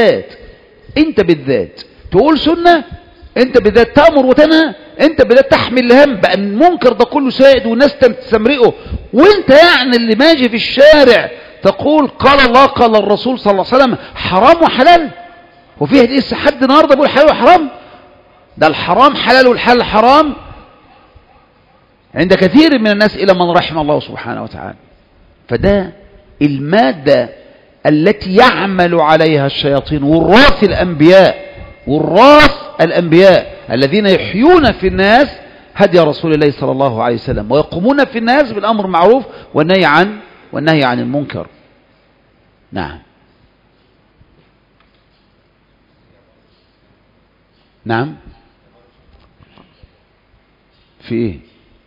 بالذات تقول سنه، انت بالذات تأمر وتنهى، انت بالذات تحمل الهم بقى المنكر ده كله سائد والناس تستمرئه، وانت يعني اللي ماشي في الشارع تقول قال الله قال الرسول صلى الله عليه وسلم حرام وحلال. وفيه لسه حد النهارده بيقول حلال وحرام؟ ده الحرام حلال والحلال حرام عند كثير من الناس إلى من رحم الله سبحانه وتعالى. فده المادة التي يعمل عليها الشياطين، وراث الأنبياء الذين يحيون في الناس هدي رسول الله صلى الله عليه وسلم، ويقومون في الناس بالأمر المعروف والنهي عن المنكر. نعم في ايه؟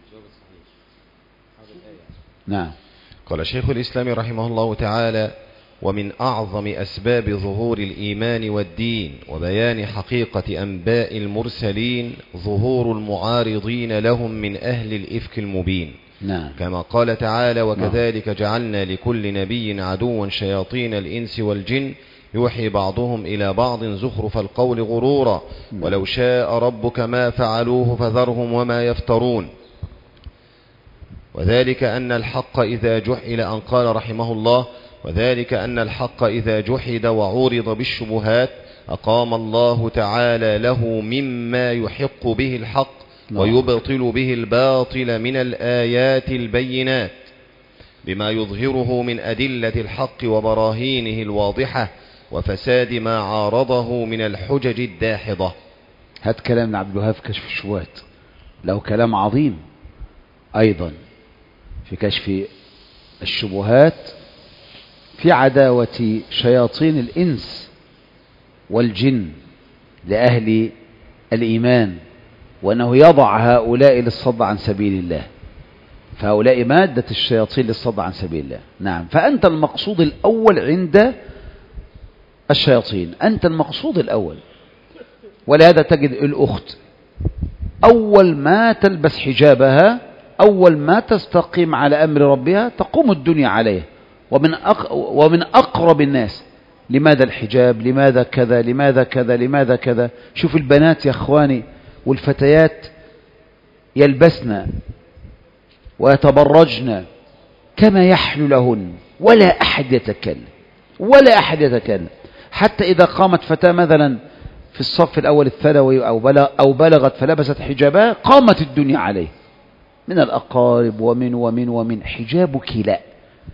نعم. قال شيخ الإسلام رحمه الله تعالى: ومن أعظم أسباب ظهور الإيمان والدين وبيان حقيقة أنباء المرسلين ظهور المعارضين لهم من أهل الإفك المبين. نعم. كما قال تعالى: وكذلك جعلنا لكل نبي عدوا شياطين الإنس والجن يوحي بعضهم إلى بعض زخرف القول غرورا ولو شاء ربك ما فعلوه فذرهم وما يفترون. وذلك أن الحق إذا جحل أن قال رحمه الله: وذلك أن الحق إذا جحد وعورض بالشبهات أقام الله تعالى له مما يحق به الحق ويبطل به الباطل من الآيات البينات بما يظهره من أدلة الحق وبراهينه الواضحة وفساد ما عارضه من الحجج الداحضة. هات كلام عبد الوهاب في كشف الشبهات، له كلام عظيم أيضا في كشف الشبهات في عداوة شياطين الإنس والجن لأهل الإيمان، وأنه يضع هؤلاء للصد عن سبيل الله، فهؤلاء مادة الشياطين للصد عن سبيل الله. نعم، فأنت المقصود الأول عند الشياطين، أنت المقصود الأول. ولهذا تجد الأخت أول ما تلبس حجابها، أول ما تستقيم على أمر ربها تقوم الدنيا عليه، ومن أقرب الناس. لماذا الحجاب؟ لماذا كذا؟ لماذا كذا؟ لماذا كذا؟ شوف البنات يا أخواني والفتيات يلبسن ويتبرجن كما يحلو لهن، ولا أحد يتكلم، ولا أحد يتكلم. حتى إذا قامت فتاة مثلا في الصف الأول الثانوي أو بلغت فلبست حجابها قامت الدنيا عليه من الأقارب ومن حجابك لا.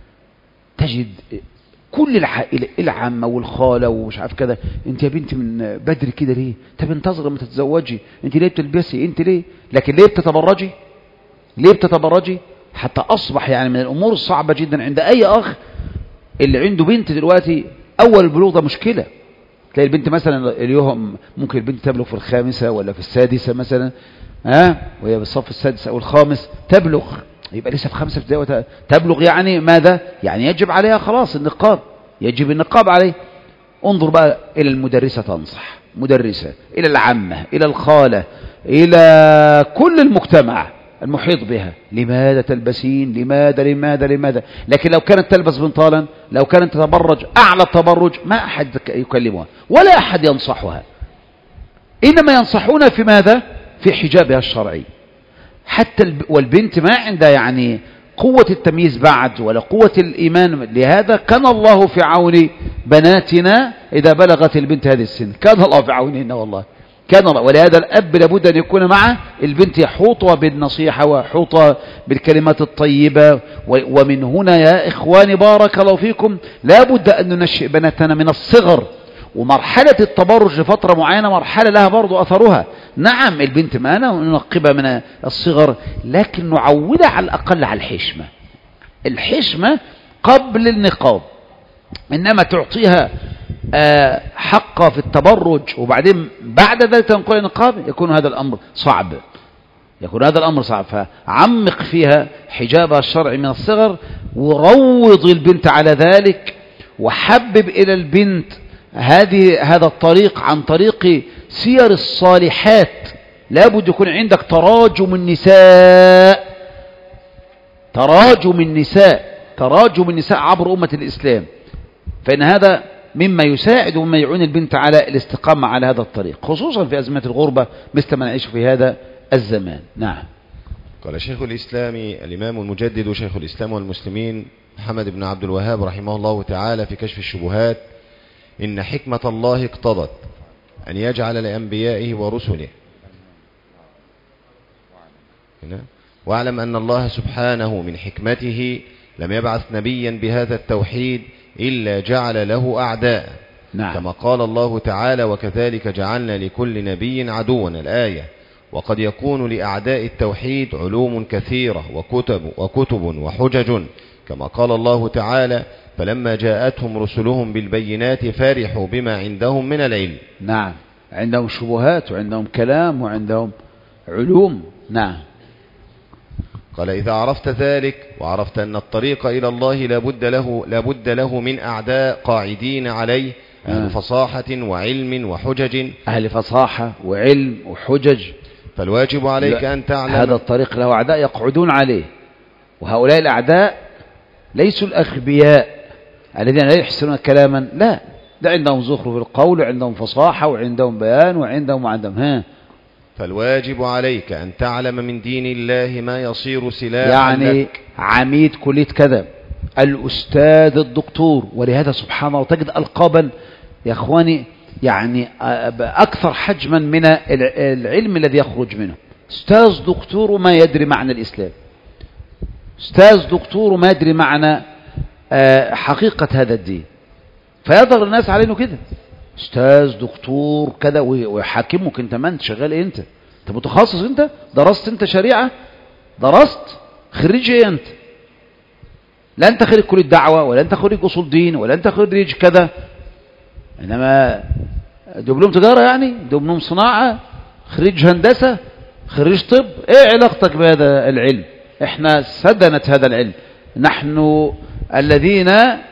تجد كل العائلة العامة والخالة ومش عارف كذا: انت يا بنتي من بدري كده ليه؟ طب انتظري ما تتزوجي، انت ليه بتلبسي؟ انت ليه؟ لكن ليه بتتبرجي؟ ليه بتتبرجي؟ حتى أصبح يعني من الأمور الصعبة جدا عند أي أخ اللي عنده بنت دلوقتي أول البلوغ ده مشكلة. تلاقي البنت مثلا اليوم ممكن البنت تبلغ في الخامسة ولا في السادسة مثلا، وهي بالصف السادس أو الخامس تبلغ، يبقى لسه في خمسة ابتدائي تبلغ. يعني ماذا؟ يعني يجب عليها خلاص النقاب، يجب النقاب عليه. انظر بقى إلى المدرسة تنصح، مدرسة، إلى العامة، إلى الخالة، إلى كل المجتمع المحيط بها: لماذا تلبسين؟ لماذا لماذا لماذا؟ لكن لو كانت تلبس بنطالا، لو كانت تتبرج أعلى التبرج، ما أحد يكلمها ولا أحد ينصحها، إنما ينصحون في ماذا؟ في حجابها الشرعي. حتى والبنت ما عندها يعني قوة التمييز بعد ولا قوة الإيمان. لهذا كان الله في عون بناتنا إذا بلغت البنت هذه السن، كان الله في عونهن والله، كان الله. ولهذا الأب لابد أن يكون مع البنت يحوطها بالنصيحة ويحوطها بالكلمات الطيبة. ومن هنا يا إخواني بارك الله فيكم لابد أن ننشئ بناتنا من الصغر. ومرحلة التبرج لفترة معينة مرحلة لها برضو أثرها. نعم البنت ما ننقبها من الصغر، لكن نعودها على الأقل على الحشمة، الحشمة قبل النقاب. إنما تعطيها حقها في التبرج وبعدين بعد ذلك تنقل النقاب، يكون هذا الأمر صعب، يكون هذا الأمر صعب. فعمق فيها حجابها الشرعي من الصغر، وروض البنت على ذلك، وحبب إلى البنت هذا الطريق عن طريق سير الصالحات. لابد يكون عندك تراجم النساء، تراجم النساء عبر أمة الإسلام، فإن هذا مما يساعد ومما يعين البنت على الاستقامة على هذا الطريق، خصوصا في أزمة الغربة مثل ما نعيش في هذا الزمان. نعم. قال شيخ الإسلام الإمام المجدد شيخ الإسلام والمسلمين محمد بن عبد الوهاب رحمه الله تعالى في كشف الشبهات: إن حكمة الله اقتضت أن يجعل لأنبيائه ورسله. واعلم أن الله سبحانه من حكمته لم يبعث نبيا بهذا التوحيد إلا جعل له أعداء. نعم. كما قال الله تعالى: وكذلك جعلنا لكل نبي عدوا، الآية. وقد يكون لأعداء التوحيد علوم كثيرة وكتب وحجج، كما قال الله تعالى: فلما جاءتهم رسلهم بالبينات فرحوا بما عندهم من العلم. نعم، عندهم شبهات وعندهم كلام وعندهم علوم. نعم. قال: إذا عرفت ذلك وعرفت أن الطريق إلى الله لابد له من أعداء قاعدين عليه، أهل فصاحة وعلم وحجج، أهل فصاحة وعلم وحجج. فالواجب عليك أن تعلم هذا الطريق له أعداء يقعدون عليه، وهؤلاء الأعداء ليسوا الأغبياء الذين لا يحسنون كلاما، لا، ده عندهم زخرف القول وعندهم فصاحة وعندهم بيان وعندهم فالواجب عليك أن تعلم من دين الله ما يصير سلاحا يعني لك. عميد كلية كذا، الأستاذ الدكتور، ولهذا سبحان الله تجد ألقابا يا أخواني يعني أكثر حجما من العلم الذي يخرج منه. أستاذ دكتور ما يدري معنى الإسلام، أستاذ دكتور ما يدري معنى حقيقة هذا الدين، فيظهر الناس عليه كده أستاذ دكتور كذا ويحاكمك. أنت ما أنت شغال إيه؟ أنت متخصص؟ أنت درست؟ أنت شريعة درست؟ خريج إيه أنت؟ لا أنت خريج كلية دعوة، ولا أنت خريج أصول دين، ولا أنت خريج كذا، إنما دبلوم تجارة، يعني دبلوم صناعة، خريج هندسة، خريج طب. إيه علاقتك بهذا العلم؟ إحنا سدنة هذا العلم، نحن الذين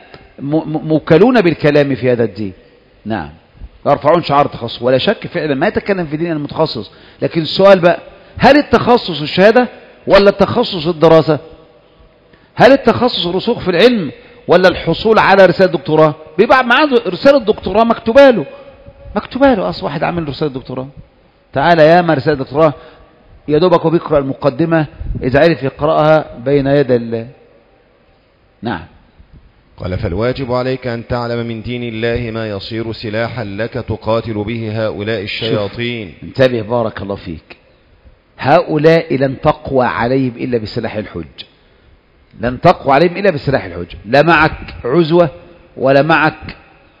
موكلون بالكلام في هذا الدين. نعم، يرفعون شعار التخصص، ولا شك فعلا ما يتكلم في دين المتخصص. لكن السؤال بقى، هل التخصص الشهادة ولا التخصص الدراسة؟ هل التخصص الرسوخ في العلم ولا الحصول على رسالة دكتوراه؟ بيبقى معاه رسالة دكتوراه مكتوبة له. أصل واحد عامل رسالة دكتوراه، تعالى يا ما رسالة دكتوراه يا دوبك وبيقرأ المقدمة إذا عرف يقرأها بين يدي الله. نعم. قال فالواجب عليك أن تعلم من دين الله ما يصير سلاحا لك تقاتل به هؤلاء الشياطين. انتبه بارك الله فيك، هؤلاء لن تقوى عليهم إلا بسلاح الحج، لن تقوى عليهم إلا بسلاح الحج. لا معك عزوة ولا معك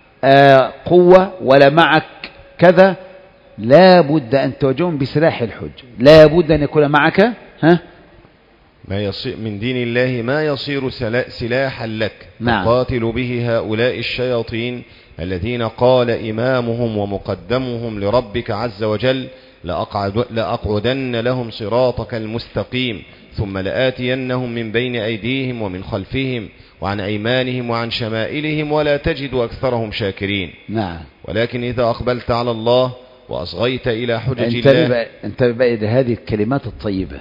قوة ولا معك كذا، لا بد أن تواجههم بسلاح الحج، لا بد أن يكون معك ما يصير من دين الله ما يصير سلاحا لك. نعم. تقاتل به هؤلاء الشياطين الذين قال إمامهم ومقدمهم لربك عز وجل لأقعدن لهم صراطك المستقيم ثم لآتينهم من بين أيديهم ومن خلفهم وعن أيمانهم وعن شمائلهم ولا تجد أكثرهم شاكرين. نعم. ولكن إذا أقبلت على الله وأصغيت إلى حجج الله، انتبه بقى هذه الكلمات الطيبة،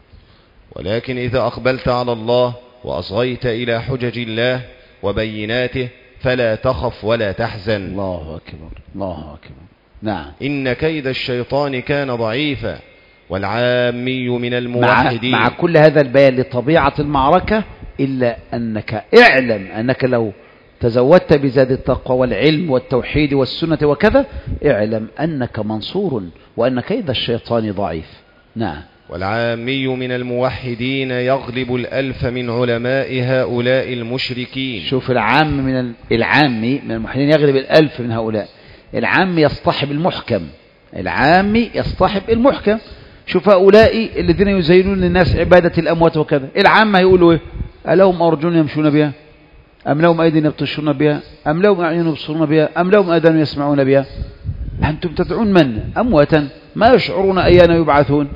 ولكن إذا أقبلت على الله وأصغيت إلى حجج الله وبيناته فلا تخف ولا تحزن. الله أكبر الله أكبر. نعم. إن كيد الشيطان كان ضعيفا والعامي من الموحدين. مع كل هذا البيان لطبيعة المعركة، إلا أنك اعلم أنك لو تزودت بزاد التقوى والعلم والتوحيد والسنة وكذا، اعلم أنك منصور وأن كيد الشيطان ضعيف. نعم. والعامي من الموحدين يغلب الألف من علماء هؤلاء المشركين. شوف، العامي من الموحدين يغلب الألف من هؤلاء. العامي يصطحب المحكم، العامي يصطحب المحكم. شوف هؤلاء الذين يزينون للناس عبادة الأموات وكذا، العامة يقولوا إيه؟ ألهم أرجل يمشون بها، أم لهم أيدي يبطشون بها، أم لهم أعين يبصرون بها، أم لهم آذان يسمعون بها؟ أنتم تدعون من؟ أمواتا ما يشعرون أيان يبعثون،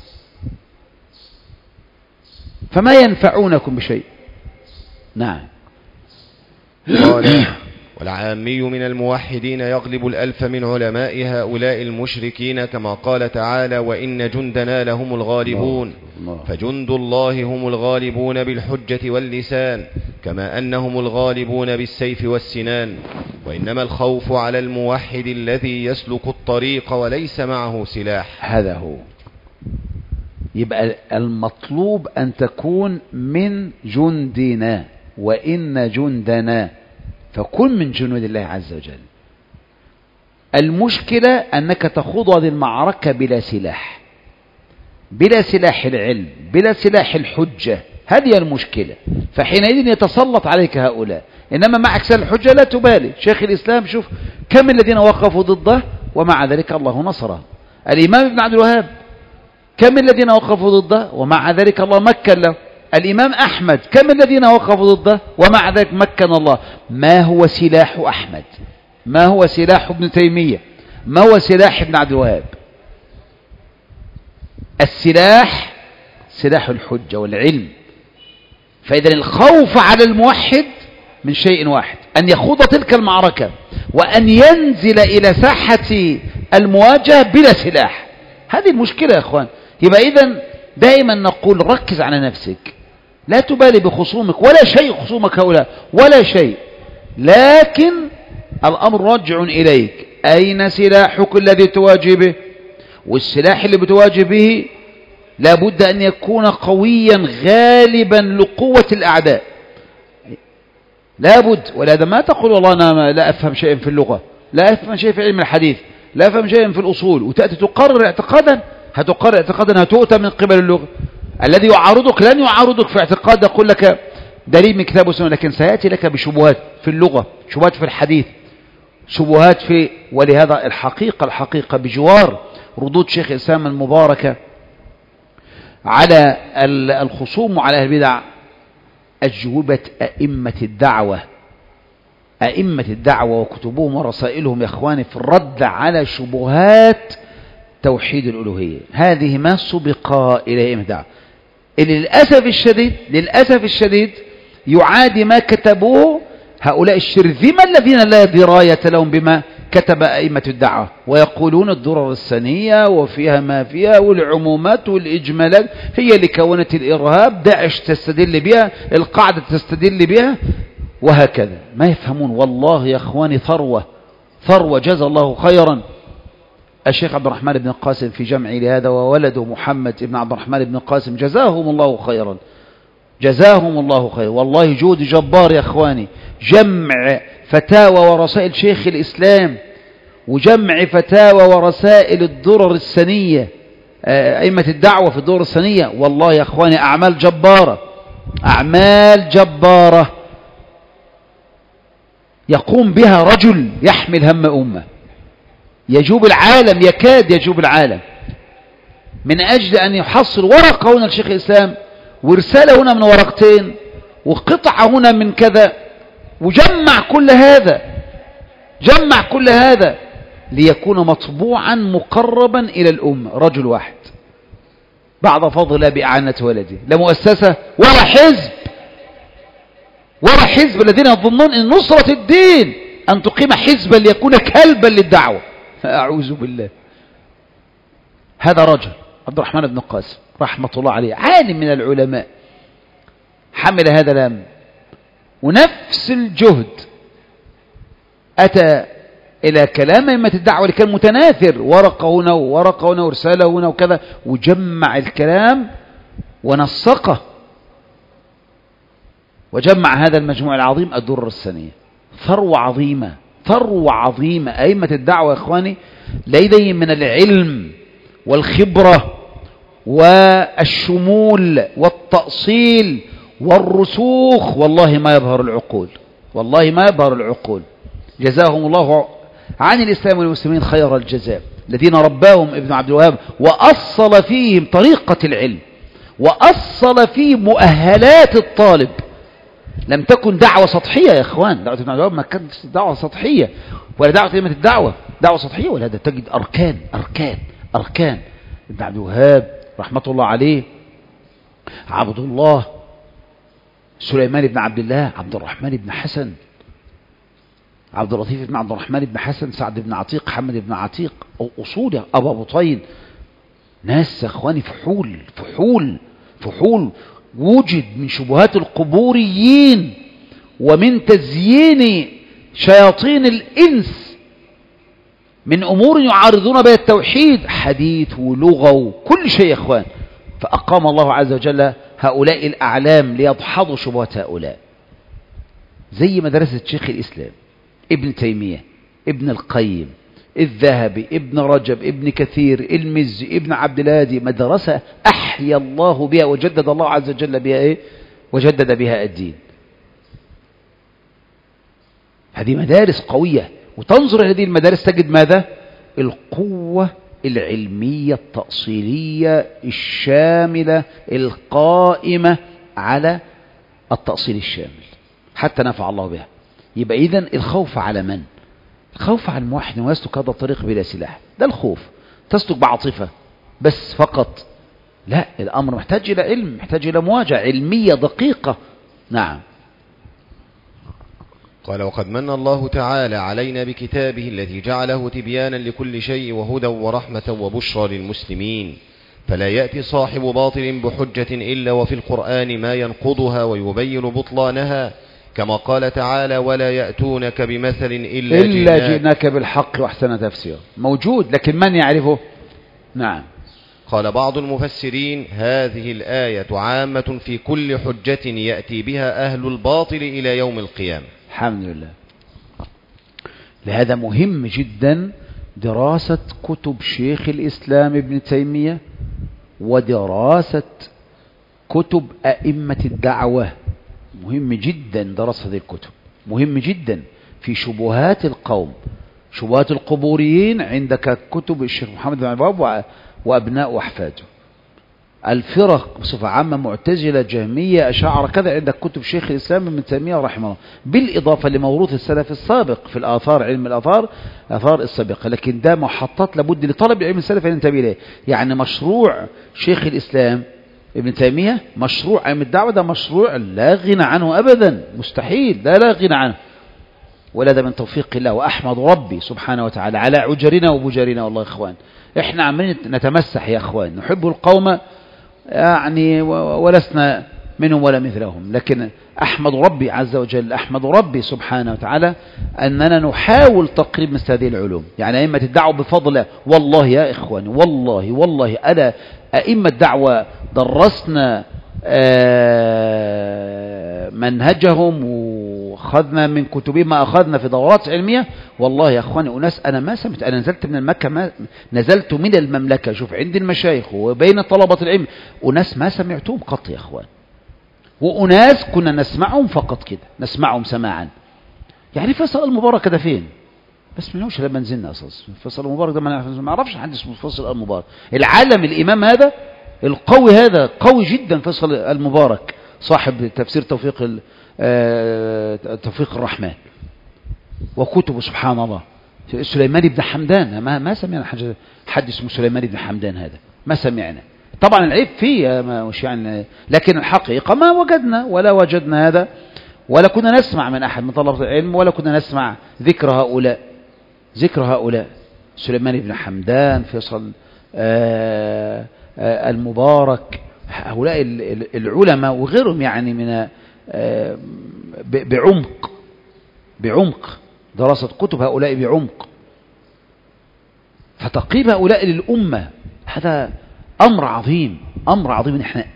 فما ينفعونكم بشيء. نعم. قال والعامي من الموحدين يغلب الألف من علماء هؤلاء المشركين، كما قال تعالى وإن جندنا لهم الغالبون. فجند الله هم الغالبون بالحجة واللسان، كما أنهم الغالبون بالسيف والسنان. وإنما الخوف على الموحد الذي يسلك الطريق وليس معه سلاح. هذا هو. يبقى المطلوب أن تكون من جندنا، وإن جندنا، فكن من جنود الله عز وجل. المشكلة أنك تخوض هذه المعركة بلا سلاح، بلا سلاح العلم، بلا سلاح الحجة، هذه المشكلة. فحينئذ يتسلط عليك هؤلاء، إنما معك سلاح الحجة لا تبالي. شيخ الإسلام شوف كم الذين وقفوا ضده ومع ذلك الله نصره. الإمام ابن عبد الوهاب كم الذين وقفوا ضده ومع ذلك الله مكن له. الإمام أحمد كم الذين وقفوا ضده ومع ذلك مكن الله. ما هو سلاح أحمد؟ ما هو سلاح ابن تيمية؟ ما هو سلاح ابن عبد الوهاب؟ السلاح سلاح الحجة والعلم. فإذا الخوف على الموحد من شيء واحد، أن يخوض تلك المعركة وأن ينزل إلى ساحة المواجهة بلا سلاح. هذه المشكلة يا أخوان. يبقى إذن دائما نقول ركز على نفسك، لا تبالي بخصومك ولا شيء، خصومك هؤلاء ولا شيء، لكن الأمر راجع إليك. أين سلاحك الذي تواجه به؟ والسلاح اللي بتواجه به لابد أن يكون قويا غالبا لقوة الأعداء، لابد. ولهذا ما تقول والله أنا لا أفهم شيئا في اللغة، لا أفهم شيئا في علم الحديث، لا أفهم شيئا في الأصول، وتأتي تقرر اعتقادا، هتؤتى من قبل اللغة. الذي يعارضك لن يعارضك في اعتقاد يقول لك دليل من كتاب وسنة، لكن سيأتي لك بشبهات في اللغة، شبهات في الحديث، شبهات في. ولهذا الحقيقة بجوار ردود شيخ الإسلام المباركة على الخصوم وعلى أهل البدع أجوبة أئمة الدعوة وكتبهم ورسائلهم يا إخواني في الرد على شبهات توحيد الألوهية. هذه ما سبق إلى أئمة الدعوة. للأسف الشديد يعادي ما كتبوه هؤلاء الشرذمة الذين لا دراية لهم بما كتب أئمة الدعوة، ويقولون الدرر السنية وفيها ما فيها، والعمومات والإجمالات هي اللي كونت الإرهاب، داعش تستدل بها، القاعدة تستدل بها، وهكذا. ما يفهمون والله يا أخواني. ثروة جزا الله خيرا الشيخ عبد الرحمن بن القاسم في جمع لهذا، وولده محمد بن عبد الرحمن بن القاسم، جزاهم الله خيرا. والله جهد جبار يا أخواني، جمع فتاوى ورسائل شيخ الإسلام، وجمع فتاوى ورسائل الدرر السنية، أئمة الدعوة في الدرر السنية. والله يا أخواني أعمال جبارة يقوم بها رجل يحمل هم أمة، يكاد يجوب العالم من أجل أن يحصل ورقة هنا لشيخ الإسلام، ورسالة هنا من ورقتين، وقطعة هنا من كذا، وجمع كل هذا ليكون مطبوعا مقربا إلى الأمة. رجل واحد بعد فضل الله بإعانة ولده، لا مؤسسة ولا حزب الذين يظنون أن نصرة الدين أن تقيم حزبا ليكون كلبا للدعوة. أعوذ بالله. هذا رجل عبد الرحمن بن القاسم رحمة الله عليه، عالم من العلماء، حمل هذا الهم ونفس الجهد أتى إلى كلام أئمة الدعوة اللي كان متناثر، ورقة هنا ورسالة هنا وكذا، وجمع الكلام ونسقه، وجمع هذا المجموع العظيم الدرر السنية. ثروة عظيمة. أئمة الدعوة يا إخواني لديهم من العلم والخبرة والشمول والتأصيل والرسوخ والله ما يبهر العقول. جزاهم الله عن الإسلام والمسلمين خير الجزاء، الذين رباهم ابن عبد الوهاب وأصل فيهم طريقة العلم، وأصل فيهم مؤهلات الطالب. لم تكن دعوة سطحية يا إخوان، دعوة ابن عبد الوهاب ما كانت دعوة سطحية، ولا دعوة أئمة الدعوة دعوة سطحية، ولا هذا تجد أركان. ابن عبد الوهاب رحمة الله عليه، عبد الله، سليمان بن عبد الله، عبد الرحمن بن حسن، عبد اللطيف بن عبد الرحمن بن حسن، سعد بن عتيق، حمد بن عتيق، أو أصول أبا بطين، ناس يا أخواني فحول وجد من شبهات القبوريين ومن تزيين شياطين الإنس من أمور يعارضون بها التوحيد، حديث ولغة وكل شيء يا إخوان. فأقام الله عز وجل هؤلاء الأعلام ليدحضوا شبهات هؤلاء، زي مدرسة شيخ الإسلام ابن تيمية، ابن القيم، الذهبي، ابن رجب، ابن كثير، المزي، ابن عبد الهادي، مدرسة أحيا الله بها وجدد الله عز وجل بها وجدد بها الدين. هذه مدارس قوية، وتنظر إلى هذه المدارس تجد ماذا؟ القوة العلمية التأصيلية الشاملة القائمة على التأصيل الشامل حتى نفع الله بها. يبقى إذن الخوف على من؟ الخوف على الموحد ويسلك هذا الطريق بلا سلاح، ده الخوف. تسلك بعاطفة بس فقط، لا، الأمر محتاج إلى علم، محتاج إلى مواجهة علمية دقيقة. نعم. قال: وقد من الله تعالى علينا بكتابه الذي جعله تبيانا لكل شيء وهدى ورحمة وبشرى للمسلمين، فلا يأتي صاحب باطل بحجة إلا وفي القرآن ما ينقضها ويبين بطلانها، كما قال تعالى: ولا يأتونك بمثل إلا جئناك بالحق وأحسن تفسيرا. موجود، لكن من يعرفه؟ نعم. قال بعض المفسرين: هذه الآية عامة في كل حجة يأتي بها أهل الباطل إلى يوم القيامة. الحمد لله. لهذا مهم جدا دراسة كتب شيخ الإسلام ابن تيمية ودراسة كتب أئمة الدعوة. مهم جدا دراسة هذه الكتب، مهم جدا في شبهات القوم، شبهات القبوريين. عندك كتب الشيخ محمد بن عبد الوهاب وأبناء وأحفاده. الفرق بصفة عامة، معتزلة، جهمية، أشاعرة، كذا، عندك كتب شيخ الإسلام ابن تيمية رحمه الله، بالإضافة لموروث السلف السابق في الآثار، علم الآثار، آثار السابقة. لكن ده محطات لابد لطلب العلم السلف أن ينتبه إليه. يعني مشروع شيخ الإسلام ابن تيمية، مشروع علم الدعوة، ده مشروع لا غنى عنه أبدا، مستحيل، لا غنى عنه، ولا ده من توفيق الله. وأحمد ربي سبحانه وتعالى على عجرنا وبجرنا. والله يا إخوان، إحنا عمالين نتمسح يا إخوان، نحب القوم يعني ولسنا منهم ولا مثلهم، لكن أحمد ربي عز وجل، أحمد ربي سبحانه وتعالى أننا نحاول تقريب مثل هذه العلوم. يعني أئمة الدعوة بفضل والله يا إخوان، والله ألا أئمة الدعوة درسنا منهجهم وأخذنا من كتبهم ما أخذنا في دورات علمية. والله يا أخواني أناس أنا ما سمعت، أنا نزلت من المكة، ما نزلت من المملكة، شوف عندي المشايخ وبين طلبة العلم أناس ما سمعتهم قط يا أخوان، وأناس كنا نسمعهم فقط كده، نسمعهم سماعا. يعني فيصل المبارك ده فين؟ بس منوش لما نزلنا أساس فيصل المبارك ده ما أعرفش حد اسمه فيصل المبارك. العالم الإمام هذا القوي، هذا قوي جدا، فيصل المبارك صاحب تفسير توفيق الرحمن وكتبه سبحان الله. سليمان بن حمدان ما سمعنا حد اسمه سليمان بن حمدان، هذا ما سمعنا. طبعا العيب فيه مش يعني، لكن الحقيقة ما وجدنا ولا وجدنا هذا، ولا كنا نسمع من أحد من طلبة العلم، ولا كنا نسمع ذكر هؤلاء سليمان بن حمدان، فيصل المبارك، هؤلاء العلماء وغيرهم، يعني من بعمق دراسة كتب هؤلاء بعمق. فتقريب هؤلاء للأمة هذا أمر عظيم، أمر عظيم إن احنا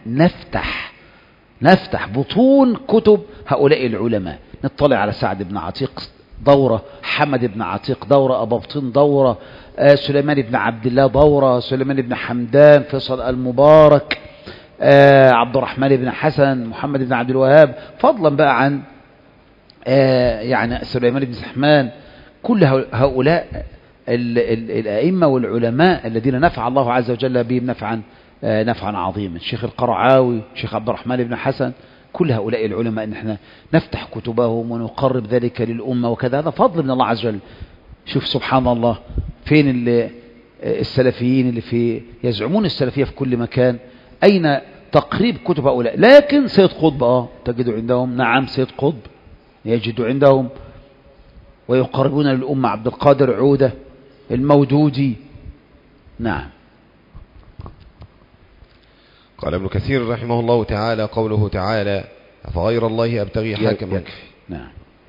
نفتح بطون كتب هؤلاء العلماء، نطلع على سعد بن عتيق دورة، حمد بن عتيق دورة، أبا بطين دورة، سليمان بن عبد الله دورة، سليمان بن حمدان، فيصل المبارك، عبد الرحمن بن حسن، محمد بن عبد الوهاب، فضلا بقى عن يعني سليمان بن سحمان. كل هؤلاء الأئمة والعلماء الذين نفع الله عز وجل بهم نفعا عظيما. الشيخ القرعاوي، الشيخ عبد الرحمن بن حسن، كل هؤلاء العلماء ان احنا نفتح كتبهم ونقرب ذلك للأمة وكذا، هذا فضل من الله عز وجل. شوف سبحان الله، فين السلفيين اللي يزعمون السلفية في كل مكان؟ أين تقريب كتب هؤلاء؟ لكن سيد قطب تجد عندهم، نعم سيد قطب يجد عندهم، ويقربون للأمة عبد القادر عودة، المودودي. نعم. قال ابن كثير رحمه الله تعالى: قوله تعالى: أفغير الله أبتغي حاكما. نعم.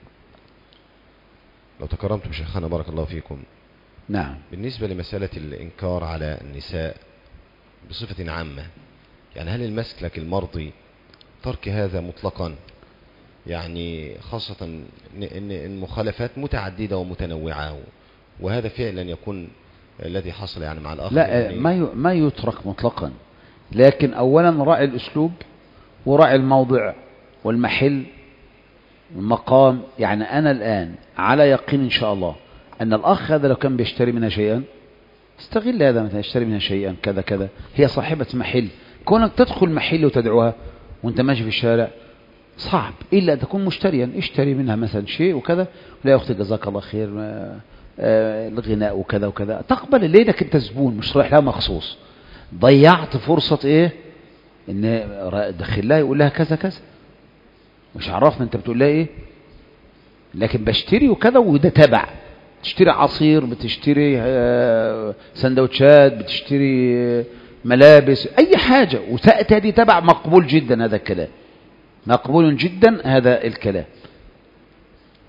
لو تكرمتم شيخنا بارك الله فيكم. نعم. بالنسبة لمسألة الإنكار على النساء بصفة عامة، يعني هل المسلك المرضي ترك هذا مطلقا؟ يعني خاصة إن المخالفات متعددة ومتنوعة، وهذا فعلا يكون الذي حصل يعني مع الآخر. لا يعني ما يترك مطلقا، لكن أولا راعي الأسلوب وراعي الموضع والمحل والمقام. يعني أنا الآن على يقين إن شاء الله أن الأخ هذا لو كان بيشتري منها شيئا استغل هذا، مثلا يشتري منها شيئا كذا كذا، هي صاحبة محل، كونك تدخل محل وتدعوها وانت ماشي في الشارع صعب، إلا أن تكون مشتريا، اشتري منها مثلا شيء وكذا، لا يا أختي جزاك الله خير، الغناء وكذا وكذا، تقبل اللي انك انت زبون مش رايح لها مخصوص، ضيعت فرصة ايه ان دخل لها يقول لها كذا كذا، مش عرفنا انت بتقول لها ايه، لكن بشتري وكذا، وده تبع، تشتري عصير، بتشتري سندوتشات، بتشتري ملابس، اي حاجة، وتأتي هذه تبع، مقبول جدا هذا الكلام، مقبول جدا هذا الكلام.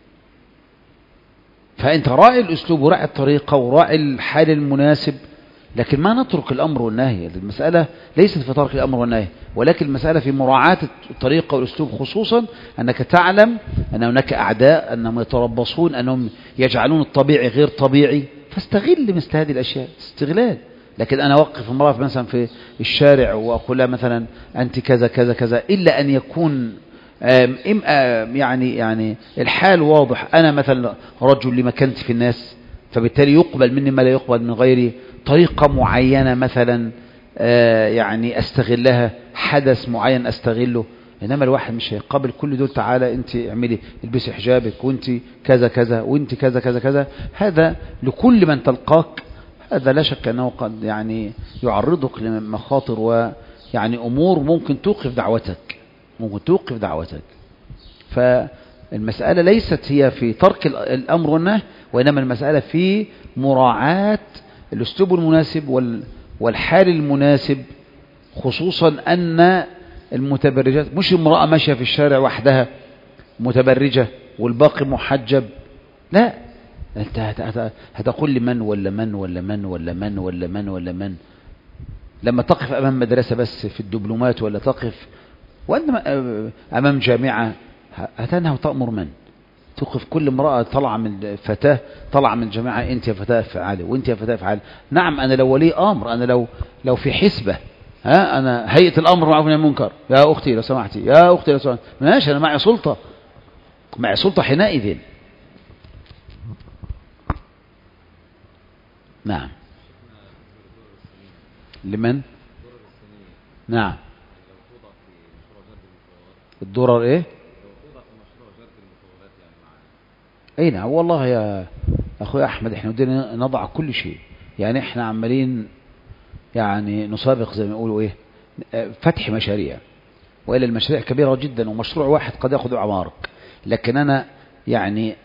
فأنت راعي الأسلوب وراعي الطريقة وراعي الحال المناسب لكن ما نترك الأمر والنهي. المسألة ليست في ترك الأمر والنهي، ولكن المسألة في مراعاة الطريقة والأسلوب، خصوصا أنك تعلم أن هناك أعداء، أنهم يتربصون، أنهم يجعلون الطبيعي غير طبيعي، فاستغل مثل هذه الأشياء استغلال. لكن أنا أوقف امرأة مثلا في الشارع وأقول لها مثلا أنت كذا كذا كذا، إلا أن يكون يعني الحال واضح، أنا مثلا رجل لمكانتي في الناس، فبالتالي يقبل مني ما لا يقبل من غيري، طريقة معينة مثلا يعني أستغلها، حدث معين أستغله. إنما الواحد مش هيقابل كل دول، تعالى أنت اعملي البسي حجابك، وأنت كذا كذا، وأنت كذا كذا كذا. هذا لكل من تلقاك، هذا لا شك أنه قد يعني يعرضك لمخاطر ويعني أمور ممكن توقف دعوتك، ممكن توقف دعوتك. فالمسألة ليست هي في ترك الأمر والنهي، وإنما المسألة في مراعاة الأسلوب المناسب والحال المناسب، خصوصا أن المتبرجات مش امرأة ماشية في الشارع وحدها متبرجة والباقي محجب، لا، أنت هتقول لي من ولا من ولا من ولا من ولا من ولا من. لما تقف أمام مدرسة بس في الدبلومات، ولا تقف وأنت أمام جامعة، هتنهى وتأمر من؟ تقف كل امرأة طلع من فتاة طلع من الجامعة، أنت يا فتاة افعلي، وأنت يا فتاة افعلي. نعم، أنا لو ولي أمر، أنا لو في حسبة، أنا هيئة الأمر معروف والنهي عن المنكر، يا أختي لو سمحتي، يا أختي لو سمحتي، ماشي، أنا معي سلطة، معي سلطة حينئذ. نعم. لمن؟ نعم. الضرر ايه؟ اي نعم. والله يا اخوي احمد، احنا بدنا نضع كل شيء، يعني احنا عمالين يعني نسابق زي ما يقولوا ايه، فتح مشاريع، وإلا المشاريع كبيرة جدا، ومشروع واحد قد يأخذ أعمارك. لكن أنا يعني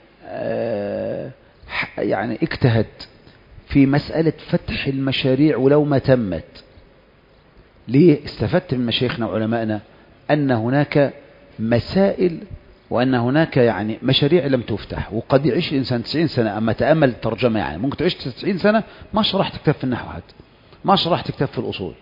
يعني اجتهد في مسألة فتح المشاريع ولو ما تمت. ليه؟ استفدت من مشايخنا وعلمائنا أن هناك مسائل، وأن هناك يعني مشاريع لم تفتح، وقد يعيش الإنسان 90 سنة. أما تأمل الترجمة، يعني ممكن تعيش 90 سنة ما شرحت كتاب في النحو حتى، ما شرحت كتاب في الأصول،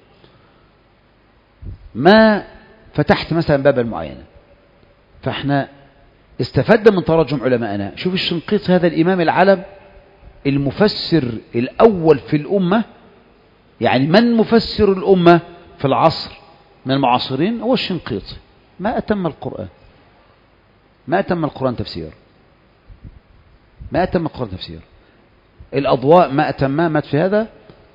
ما فتحت مثلا بابا معينة. فاحنا استفدنا من تراجم علمائنا. شوف الشنقيطي هذا الإمام العلم، المفسر الأول في الأمة، يعني من مفسر الأمة في العصر من المعاصرين هو الشنقيطي. ما أتم القرآن، ما أتم القرآن تفسير، ما أتم القرآن تفسير. الأضواء ما أتمها، مات في هذا.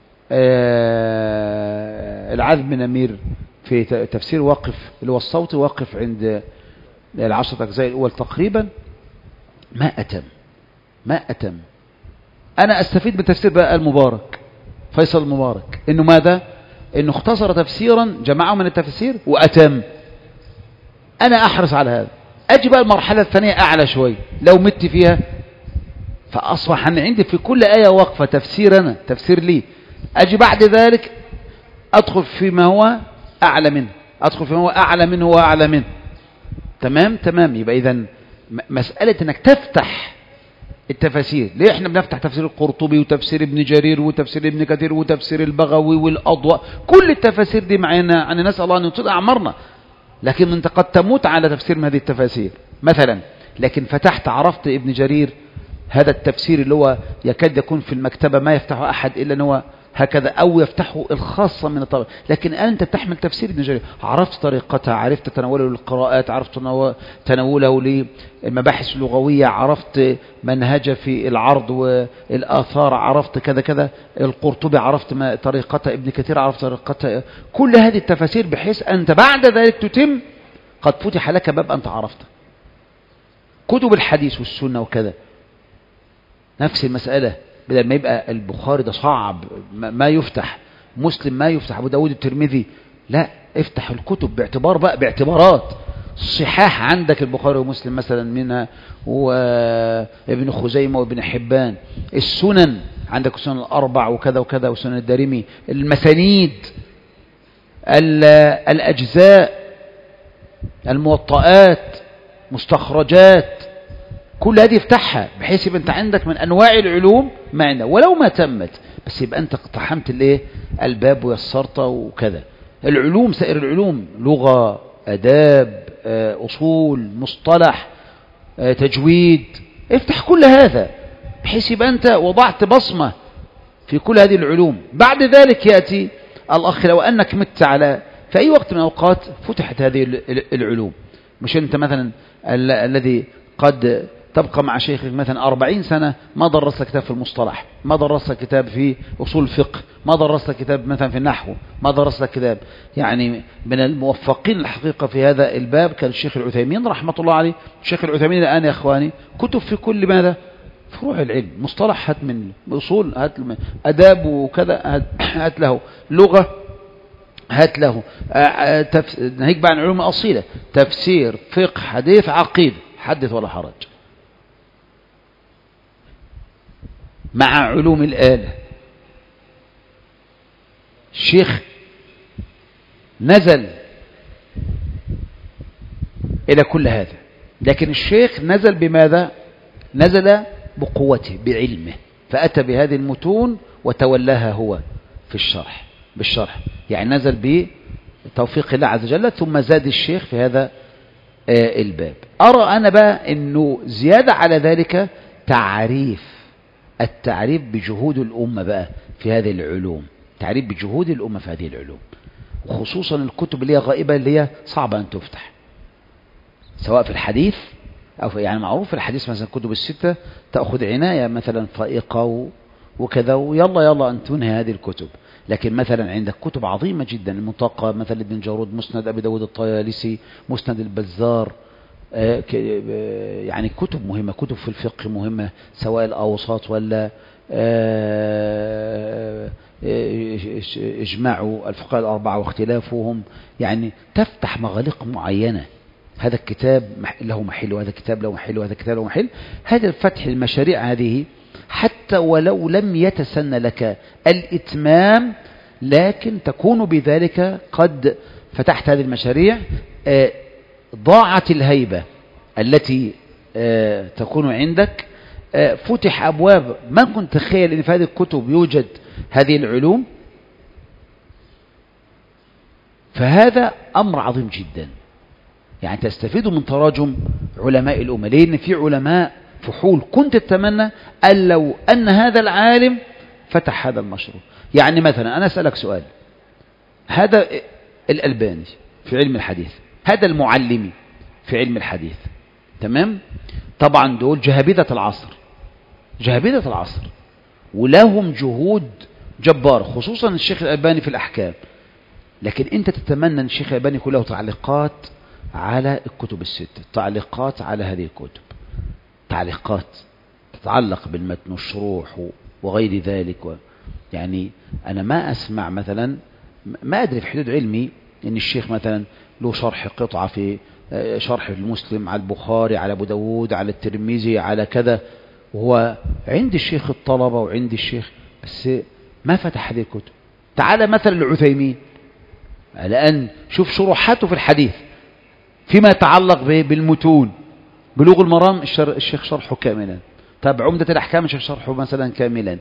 العذب بن أمير في تفسير واقف، اللي هو الصوتي، واقف عند 10 أجزاء الأول تقريبا. ما أتم. أنا أستفيد من تفسير بقى المبارك، فيصل المبارك، إنه ماذا؟ إنه اختصر تفسيرا جمعه من التفسير وأتم. أنا أحرص على هذا. أجي بقى المرحلة الثانية أعلى شوي، لو مت فيها فأصبح أن عندي في كل آية وقفة تفسير، أنا تفسير لي. أجي بعد ذلك أدخل فيما هو أعلى منه، أدخل فيما هو أعلى منه وأعلى منه. تمام. يبقى إذن مسألة أنك تفتح التفاسير. ليه احنا بنفتح تفسير القرطبي وتفسير ابن جرير وتفسير ابن كثير وتفسير البغوي والأضواء؟ كل التفاسير دي معنا، أن نسأل الله أن يطيل أعمارنا، لكن أنت قد تموت على تفسير من هذه التفاسير مثلا. لكن فتحت، عرفت ابن جرير، هذا التفسير اللي هو يكاد يكون في المكتبة ما يفتحه أحد إلا أنه هكذا، أو يفتحه الخاصة من الطبع. لكن أنت تحمل تفسير ابن جرير، عرفت طريقتها، عرفت تناوله للقراءات، عرفت تناوله للمباحث اللغوية، عرفت منهجه في العرض والآثار، عرفت كذا كذا. القرطبي عرفت ما طريقتها، ابن كثير عرفت طريقتها. كل هذه التفاسير بحيث أنت بعد ذلك تتم، قد فتح لك باب أنت عرفته. كتب الحديث والسنة وكذا نفس المسألة. بدل ما يبقى البخاري ده صعب ما يفتح، مسلم ما يفتح، أبو داود الترمذي، لا، افتح الكتب باعتبار بقى، باعتبارات. الصحاح عندك البخاري ومسلم مثلا منها، وابن خزيمة وابن حبان. السنن عندك السنن الأربع وكذا وكذا، وسنن الدارمي. المسانيد، الأجزاء، الموطئات، مستخرجات، كل هذه افتحها بحيث يبقى انت عندك من انواع العلوم ما عندك، ولو ما تمت. بس يبقى أنت اقتحمت الايه الباب ويسرت وكذا. العلوم سائر العلوم، لغة، أداب، أصول، مصطلح، تجويد، افتح كل هذا بحيث يبقى أنت وضعت بصمة في كل هذه العلوم. بعد ذلك يأتي الأخ لو أنك مت على في أي وقت من الأوقات فتحت هذه العلوم، مش أنت مثلا الذي قد تبقى مع شيخك مثلا 40 سنة ما درست كتاب في المصطلح، ما درست كتاب في أصول الفقه، ما درست كتاب مثلا في النحو، ما درست كتاب. يعني من الموفقين الحقيقة في هذا الباب كان الشيخ العثيمين رحمة الله عليه. الشيخ العثيمين الآن يا أخواني كتب في كل ماذا؟ فروع العلم، مصطلح هات من أصول، هات من أداب وكذا، هات له لغة، هات له ناهيك بقى عن علوم أصيلة، تفسير، فقه، حديث، عقيدة، حدث ولا حرج. مع علوم الآلة الشيخ نزل إلى كل هذا، لكن الشيخ نزل بماذا؟ نزل بقوته بعلمه، فأتى بهذه المتون وتولاها هو في الشرح بالشرح، يعني نزل بتوفيق الله عز وجل. ثم زاد الشيخ في هذا الباب. أرى أنا بقى أنه زيادة على ذلك التعريف بجهود الأمة بقى في هذه العلوم، تعريف بجهود الأمة في هذه العلوم، وخصوصا الكتب اللي هي غائبة اللي هي صعبة أن تفتح، سواء في الحديث أو يعني معروف في الحديث مثلا الكتب الستة تأخذ عناية مثلا فائقة وكذا ويلا أن تنهي هذه الكتب. لكن مثلا عندك كتب عظيمة جدا، المنتقى مثلا ابن جارود، مسند أبي داود الطيالسي، مسند البزار، يعني كتب مهمة، كتب في الفقه مهمة، سواء الأوساط ولا إجماع الفقهاء الأربعة واختلافهم، يعني تفتح مغاليق معينة. هذا الكتاب له محل، وهذا الكتاب له محل، وهذا الكتاب له محل. هذا الفتح المشاريع هذه حتى ولو لم يتسنى لك الإتمام، لكن تكون بذلك قد فتحت هذه المشاريع. ضاعت الهيبة التي تكون عندك، فتح أبواب ما كنت تخيل أن في هذه الكتب يوجد هذه العلوم. فهذا أمر عظيم جدا، يعني تستفيد من تراجم علماء الأمة، لأن في علماء فحول كنت تتمنى أن لو أن هذا العالم فتح هذا المشروع. يعني مثلا أنا أسألك سؤال، هذا الألباني في علم الحديث، هذا المعلمي في علم الحديث، تمام؟ طبعا دول جهابذة العصر ولهم جهود جبار، خصوصا الشيخ الألباني في الأحكام. لكن أنت تتمنى أن الشيخ الألباني يكون له تعليقات على الكتب الستة، تعليقات على هذه الكتب، تعليقات تتعلق بالمتن والشروح وغير ذلك. يعني أنا ما أسمع مثلا، ما أدري في حدود علمي أن الشيخ مثلا له شرح قطعة في شرح المسلم على البخاري، على أبو داود، على الترمذي، على كذا، وهو عند الشيخ الطلبة وعند الشيخ، بس ما فتح هذه الكتب. تعال مثلا العثيمين الآن، شوف شروحاته في الحديث فيما يتعلق بالمتون. بلوغ المرام الشيخ شرحه كاملا، طب عمدة الأحكام الشيخ شرحه مثلا كاملا،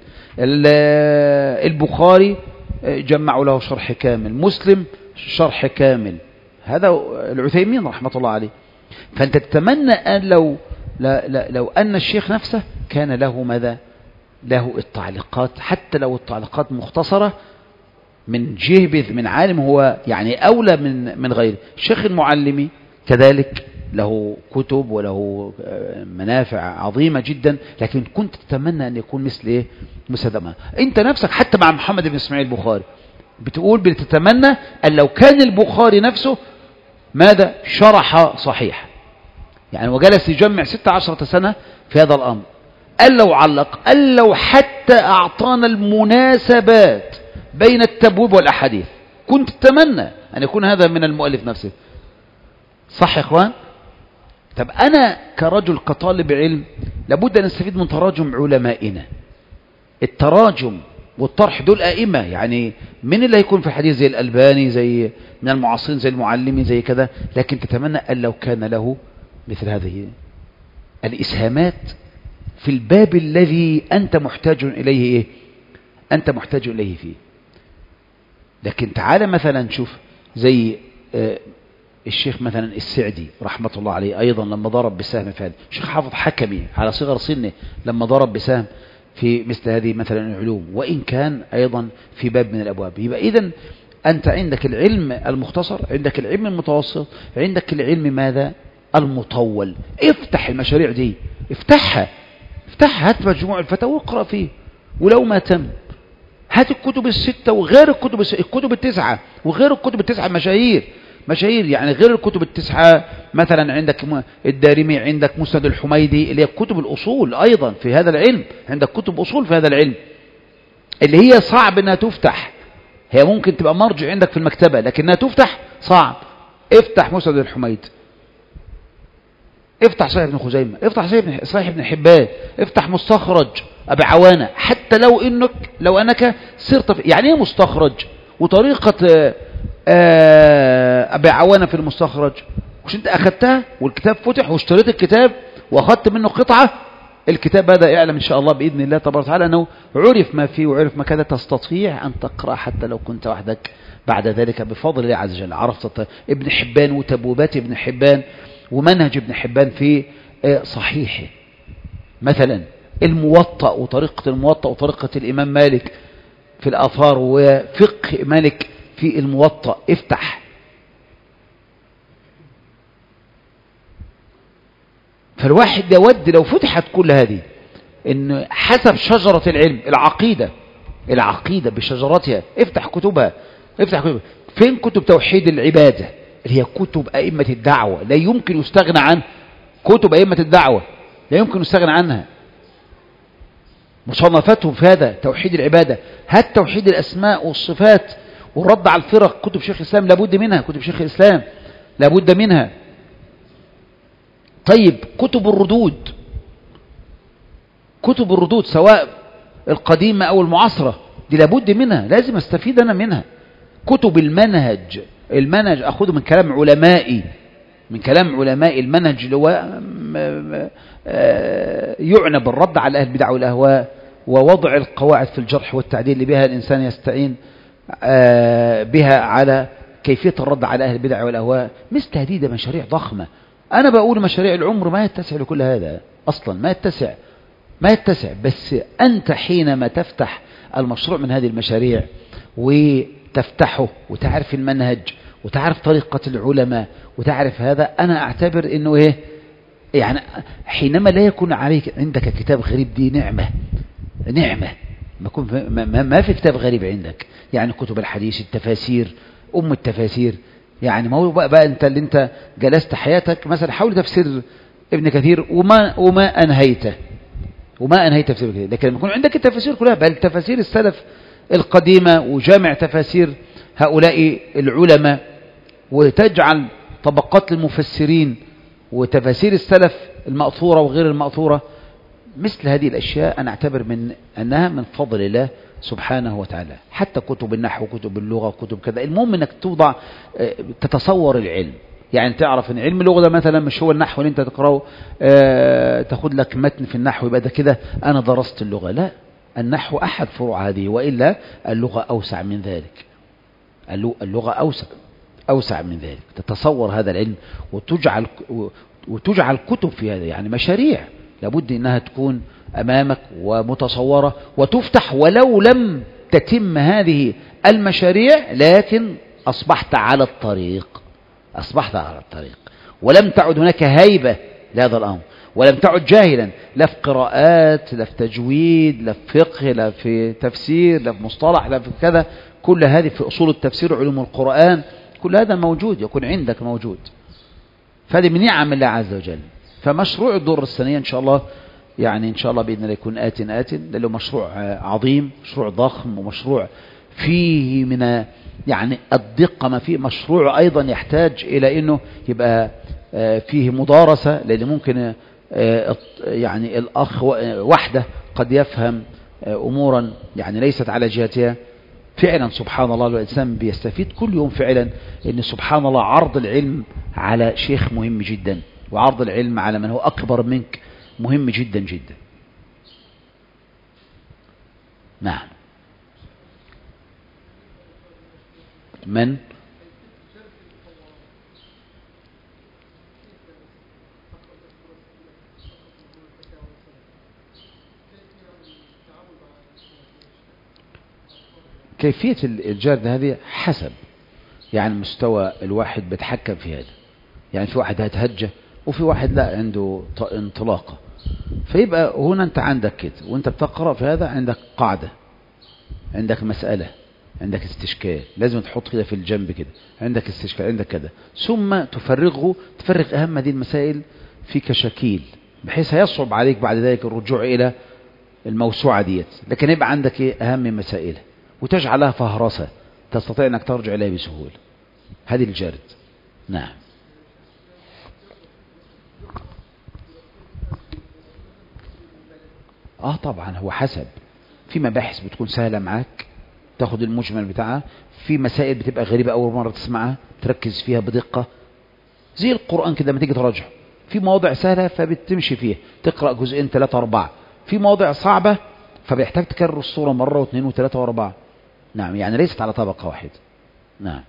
البخاري جمعوا له شرح كامل، مسلم شرح كامل، هذا العثيمين رحمة الله عليه. فأنت تتمنى أن لو أن الشيخم نفسه كان له ماذا؟ له التعليقات، حتى لو التعليقات مختصرة من جهبذ من عالم هو يعني أولى من غيره. الشيخ المعلمي كذلك له كتب وله منافع عظيمة جدا، لكن كنت تتمنى أن يكون مثل إيه؟ مسدمة. أنت نفسك حتى مع محمد بن إسماعيل البخاري بتتمنى أن لو كان البخاري نفسه ماذا؟ شرح صحيح، يعني وجلس يجمع 16 سنة في هذا الأمر، قال لو علق، قال لو حتى أعطانا المناسبات بين التبويب والأحاديث، كنت تتمنى أن يكون هذا من المؤلف نفسه. صح يا إخوان؟ طب أنا كرجل كطالب علم لابد أن نستفيد من تراجم علمائنا. التراجم والطرح دول أئمة، يعني من اللي هيكون في الحديث زي الألباني، زي من المعاصرين زي المعلمي زي كذا، لكن تتمنى أن لو كان له مثل هذه الإسهامات في الباب الذي أنت محتاج إليه إيه؟ أنت محتاج إليه فيه. لكن تعالى مثلا شوف زي الشيخ مثلا السعدي رحمة الله عليه أيضا لما ضرب بسهم في هذا، الشيخ حافظ حكمي على صغر سنه لما ضرب بسهم في مثل هذه مثلا العلوم، وإن كان أيضا في باب من الأبواب. يبقى إذن أنت عندك العلم المختصر، عندك العلم المتوسط، عندك العلم ماذا المطول. افتح المشاريع دي، افتحها، هات مجموع الفتاوى واقرأ فيه، ولو ما تم هات الكتب الستة وغير الكتب التسعة وغير الكتب التسعة مشاهير يعني غير الكتب التسعة. مثلا عندك الدارمي، عندك مسند الحميدي اللي هي كتب الأصول أيضا في هذا العلم، عندك كتب أصول في هذا العلم اللي هي صعب أنها تفتح. هي ممكن تبقى مرجع عندك في المكتبة لكنها تفتح صعب. افتح مسند الحميدي، افتح صحيح ابن خزيمة، افتح صحيح ابن حبان، افتح مستخرج أبي عوانة. حتى لو أنك صرت يعني ايه مستخرج وطريقة أبي عوانة في المستخرج، مش انت أخذتها والكتاب فتح واشتريت الكتاب وأخذت منه قطعة، الكتاب هذا يعلم إن شاء الله بإذن الله تبارك وتعالى أنه عرف ما فيه وعرف ما كذا، تستطيع أن تقرأ حتى لو كنت وحدك بعد ذلك بفضل الله عز وجل. عرفت ابن حبان وتبوبات ابن حبان ومنهج ابن حبان في صحيحه، مثلا الموطأ وطريقة الموطأ وطريقة الإمام مالك في الآثار وفقه مالك في الموطأ، افتح. فالواحد يود لو فتحت كل هذه إن حسب شجرة العلم العقيدة بشجرتها، افتح كتبها. فين كتب توحيد العبادة اللي هي كتب أئمة الدعوة، لا يمكن يستغنى عن كتب أئمة الدعوة، لا يمكن يستغنى عنها. مصنفاتهم في هذا توحيد العبادة. هات توحيد الأسماء والصفات والرد على الفرق، كتب شيخ الإسلام لابد منها، كتب شيخ الإسلام لابد منها. طيب كتب الردود سواء القديمة أو المعاصرة دي لابد منها، لازم استفيد أنا منها. كتب المنهج أخذه من كلام علمائي، المنهج اللي هو يعنى بالرد على أهل البدع والأهواء ووضع القواعد في الجرح والتعديل اللي بها الإنسان يستعين بها على كيفية الرد على أهل البدع والأهواء. مثل هذه مشاريع ضخمة. أنا بقول مشاريع العمر ما يتسع لكل هذا أصلا، ما يتسع. بس أنت حينما تفتح المشروع من هذه المشاريع وتفتحه وتعرف المنهج وتعرف طريقة العلماء وتعرف هذا، أنا أعتبر إنه إيه يعني حينما لا يكون عليك عندك كتاب غريب دي نعمة. ما في كتاب غريب عندك، يعني كتب الحديث، التفاسير، التفاسير. يعني ما هو بقى انت اللي انت جلست حياتك مثلا حاول تفسير ابن كثير وما انهيته تفسير ابن كثير، لكن لما يكون عندك التفاسير كلها، بل تفاسير السلف القديمة وجامع تفاسير هؤلاء العلماء، وتجعل طبقات المفسرين وتفاسير السلف المأثورة وغير المأثورة. مثل هذه الأشياء أنا أعتبر أنها من فضل الله سبحانه وتعالى. حتى كتب النحو، كتب اللغة، كتب كذا، المهم أنك توضع تتصور العلم. يعني تعرف أن علم اللغة ده مثلا مش هو النحو اللي أنت تقرأه تاخد لك متن في النحو يبقى ده كده أنا درست اللغة. لا، النحو أحد فروع هذه، وإلا اللغة أوسع من ذلك. اللغة أوسع من ذلك. تتصور هذا العلم وتجعل كتب في هذا، يعني مشاريع لابد أنها تكون أمامك ومتصورة وتفتح. ولو لم تتم هذه المشاريع لكن أصبحت على الطريق، ولم تعد هناك هيبة لهذا الأمر، ولم تعد جاهلا لا في قراءات، لا في تجويد، لا في فقه، لا في تفسير، لا في مصطلح، لا في كذا. كل هذه في أصول التفسير وعلوم القرآن، كل هذا موجود، يكون عندك موجود. فهذه من نعم الله عز وجل. فمشروع الدور السنية إن شاء الله، يعني إن شاء الله بإذن الله يكون آت لأنه مشروع عظيم، مشروع ضخم، ومشروع فيه من يعني الدقة ما فيه. مشروع أيضا يحتاج إلى أنه يبقى فيه مدارسة، لأن ممكن يعني الأخ وحده قد يفهم أمورا يعني ليست على جهتها. فعلا سبحان الله الإنسان بيستفيد كل يوم فعلا، إن سبحان الله عرض العلم على شيخ مهم جدا، وعرض العلم على من هو أكبر منك مهم جدا جدا. نعم. من؟ كيفية الجرد هذه حسب يعني مستوى الواحد بيتحكم في هذا. يعني في واحد هتهجة وفي واحد لا عنده انطلاقة. فيبقى هنا انت عندك كده وانت بتقرأ في هذا عندك قاعدة، عندك مسألة، عندك استشكال، لازم تحط كده في الجنب كده، عندك استشكال، عندك كده، ثم تفرغ أهم هذه المسائل في كشكيل بحيث هيصعب عليك بعد ذلك الرجوع إلى الموسوعة ديت. لكن يبقى عندك أهم مسائل وتجعلها فهرسة تستطيع أنك ترجع إليها بسهولة. هذه الجرد. نعم. طبعا هو حسب. في مباحث بتكون سهلة معاك تاخد المجمل بتاعها، في مسائل بتبقى غريبة أول مرة تسمعها تركز فيها بدقة زي القرآن كده لما تيجي تراجع. في مواضع سهلة فبتمشي فيها تقرأ جزئين 3 4. في مواضع صعبة فبيحتاج تكرر الصورة مرة واثنين وثلاثة واربعة. نعم يعني ليست على طبقة واحدة. نعم.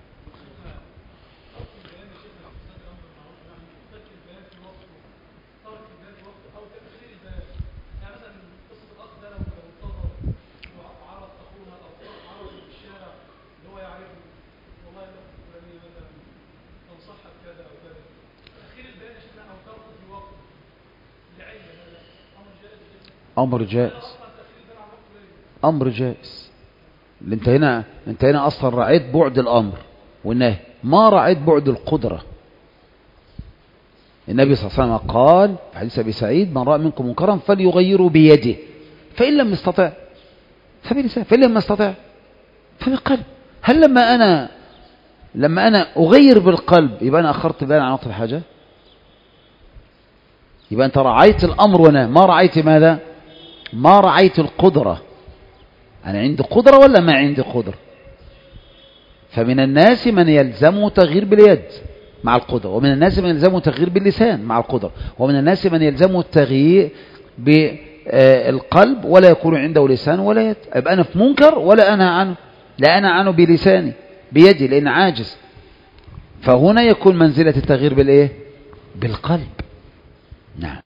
أمر جائز. أمر جائز. انت هنا أصلا رأيت بعد الأمر والنهي، ما رأيت بعد القدرة. النبي صلى الله عليه وسلم قال في حديث أبي سعيد: من رأى منكم منكرا فليغيره بيده، فإن لم يستطع فبلسانه، فإن لم يستطع فبقلب. هل لما أنا أغير بالقلب يبقى أنا أخرت بالي عن وقت الحاجة؟ يبقى أنت رعيت الأمر وأنا ما رعيت ماذا؟ ما رعيت القدرة. أنا عندي قدرة ولا ما عندي قدرة؟ فمن الناس من يلزمه تغيير باليد مع القدرة، ومن الناس من يلزمه تغيير باللسان مع القدرة، ومن الناس من يلزمه التغيير بالقلب ولا يكون عنده لسان ولا يد. يبقى أنا في منكر ولا أنا عنه؟ لا أنا عنه بلساني بيدي لأن عاجز. فهنا يكون منزلة التغيير بالإيه؟ بالقلب. نعم.